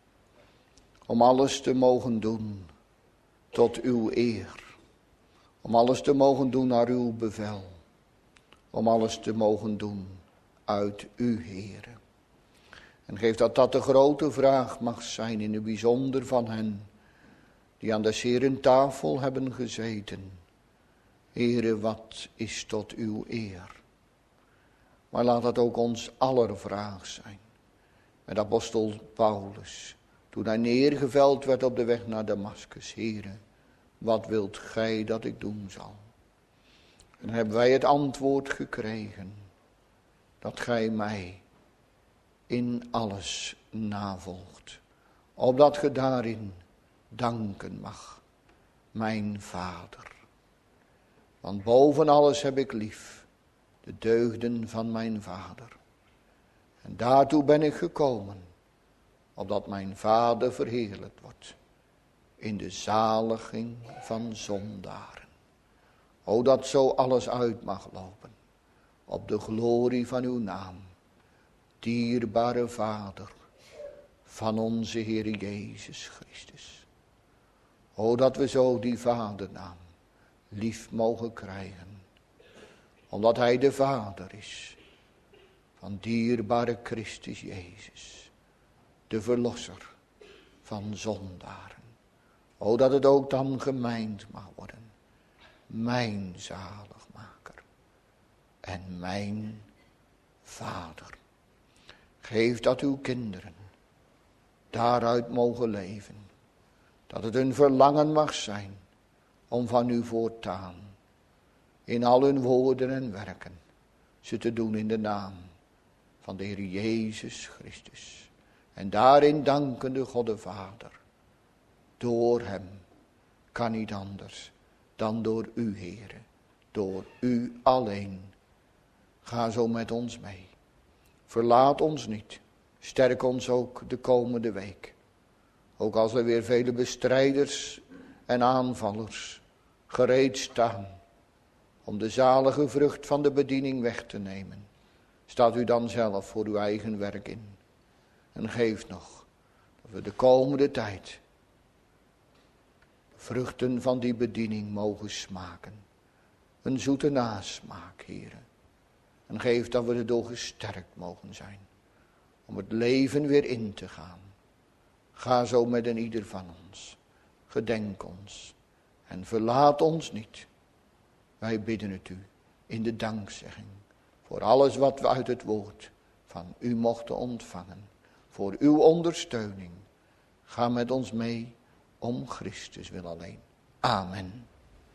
Om alles te mogen doen tot uw eer. Om alles te mogen doen naar uw bevel. Om alles te mogen doen uit u, Heere. En geef dat de grote vraag mag zijn in het bijzonder van hen die aan de Heeren tafel hebben gezeten. Heere, wat is tot uw eer? Maar laat dat ook ons aller vraag zijn. Met apostel Paulus, toen hij neergeveld werd op de weg naar Damaskus. Heere, wat wilt gij dat ik doen zal? En dan hebben wij het antwoord gekregen, dat gij mij in alles navolgt. Opdat ge daarin danken mag, mijn Vader. Want boven alles heb ik lief de deugden van mijn Vader. En daartoe ben ik gekomen, opdat mijn Vader verheerlijkt wordt in de zaliging van zondaren. O, dat zo alles uit mag lopen op de glorie van uw naam, dierbare Vader van onze Heer Jezus Christus. O, dat we zo die Vadernaam lief mogen krijgen, omdat hij de Vader is van dierbare Christus Jezus, de Verlosser van zondaren. O, dat het ook dan gemijnd mag worden, mijn zaligmaker en mijn Vader. Geef dat uw kinderen daaruit mogen leven, dat het een verlangen mag zijn om van u voortaan in al hun woorden en werken ze te doen in de naam van de Heer Jezus Christus. En daarin dankende God de Vader. Door hem kan niet anders dan door u, Heere. Door u alleen. Ga zo met ons mee. Verlaat ons niet. Sterk ons ook de komende week. Ook als er weer vele bestrijders en aanvallers gereed staan om de zalige vrucht van de bediening weg te nemen. Staat u dan zelf voor uw eigen werk in. En geef nog dat we de komende tijd vruchten van die bediening mogen smaken. Een zoete nasmaak, Heere. En geef dat we erdoor gesterkt mogen zijn. Om het leven weer in te gaan. Ga zo met een ieder van ons. Gedenk ons. En verlaat ons niet. Wij bidden het u in de dankzegging. Voor alles wat we uit het woord van u mochten ontvangen. Voor uw ondersteuning. Ga met ons mee. Om Christus wil alleen. Amen.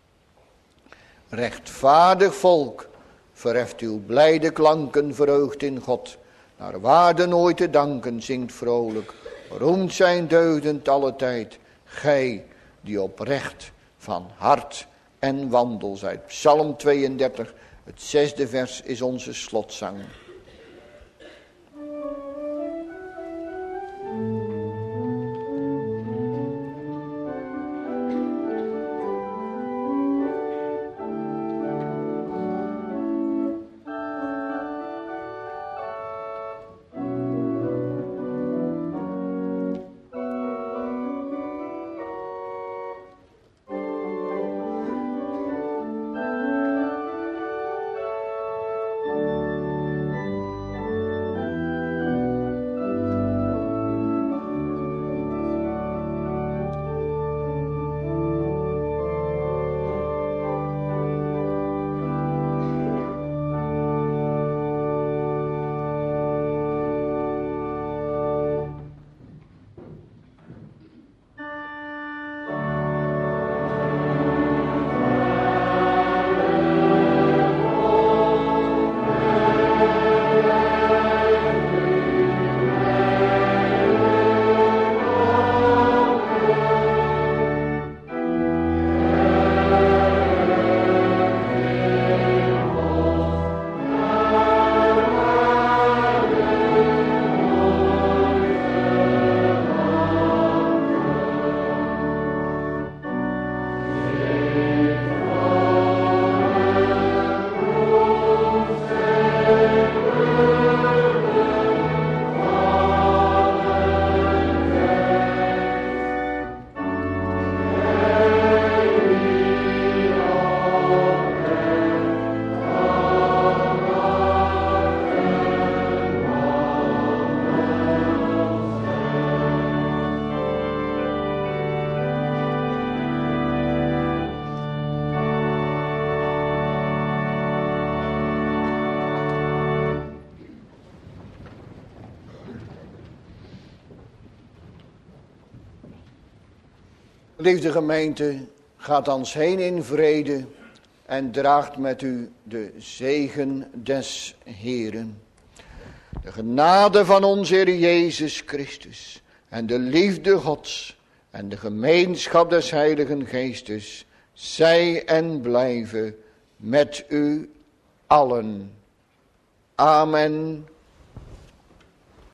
Rechtvaardig volk, verheft uw blijde klanken, verheugd in God. Naar waarde nooit te danken, zingt vrolijk. Roemt zijn deugdend alle tijd. Gij die oprecht van hart en wandel zijt. Psalm 32, het 6e vers is onze slotzang. Geliefde gemeente, gaat ons heen in vrede en draagt met u de zegen des Heeren. De genade van onze Heer Jezus Christus en de liefde Gods en de gemeenschap des Heiligen Geestes zij en blijven met u allen. Amen.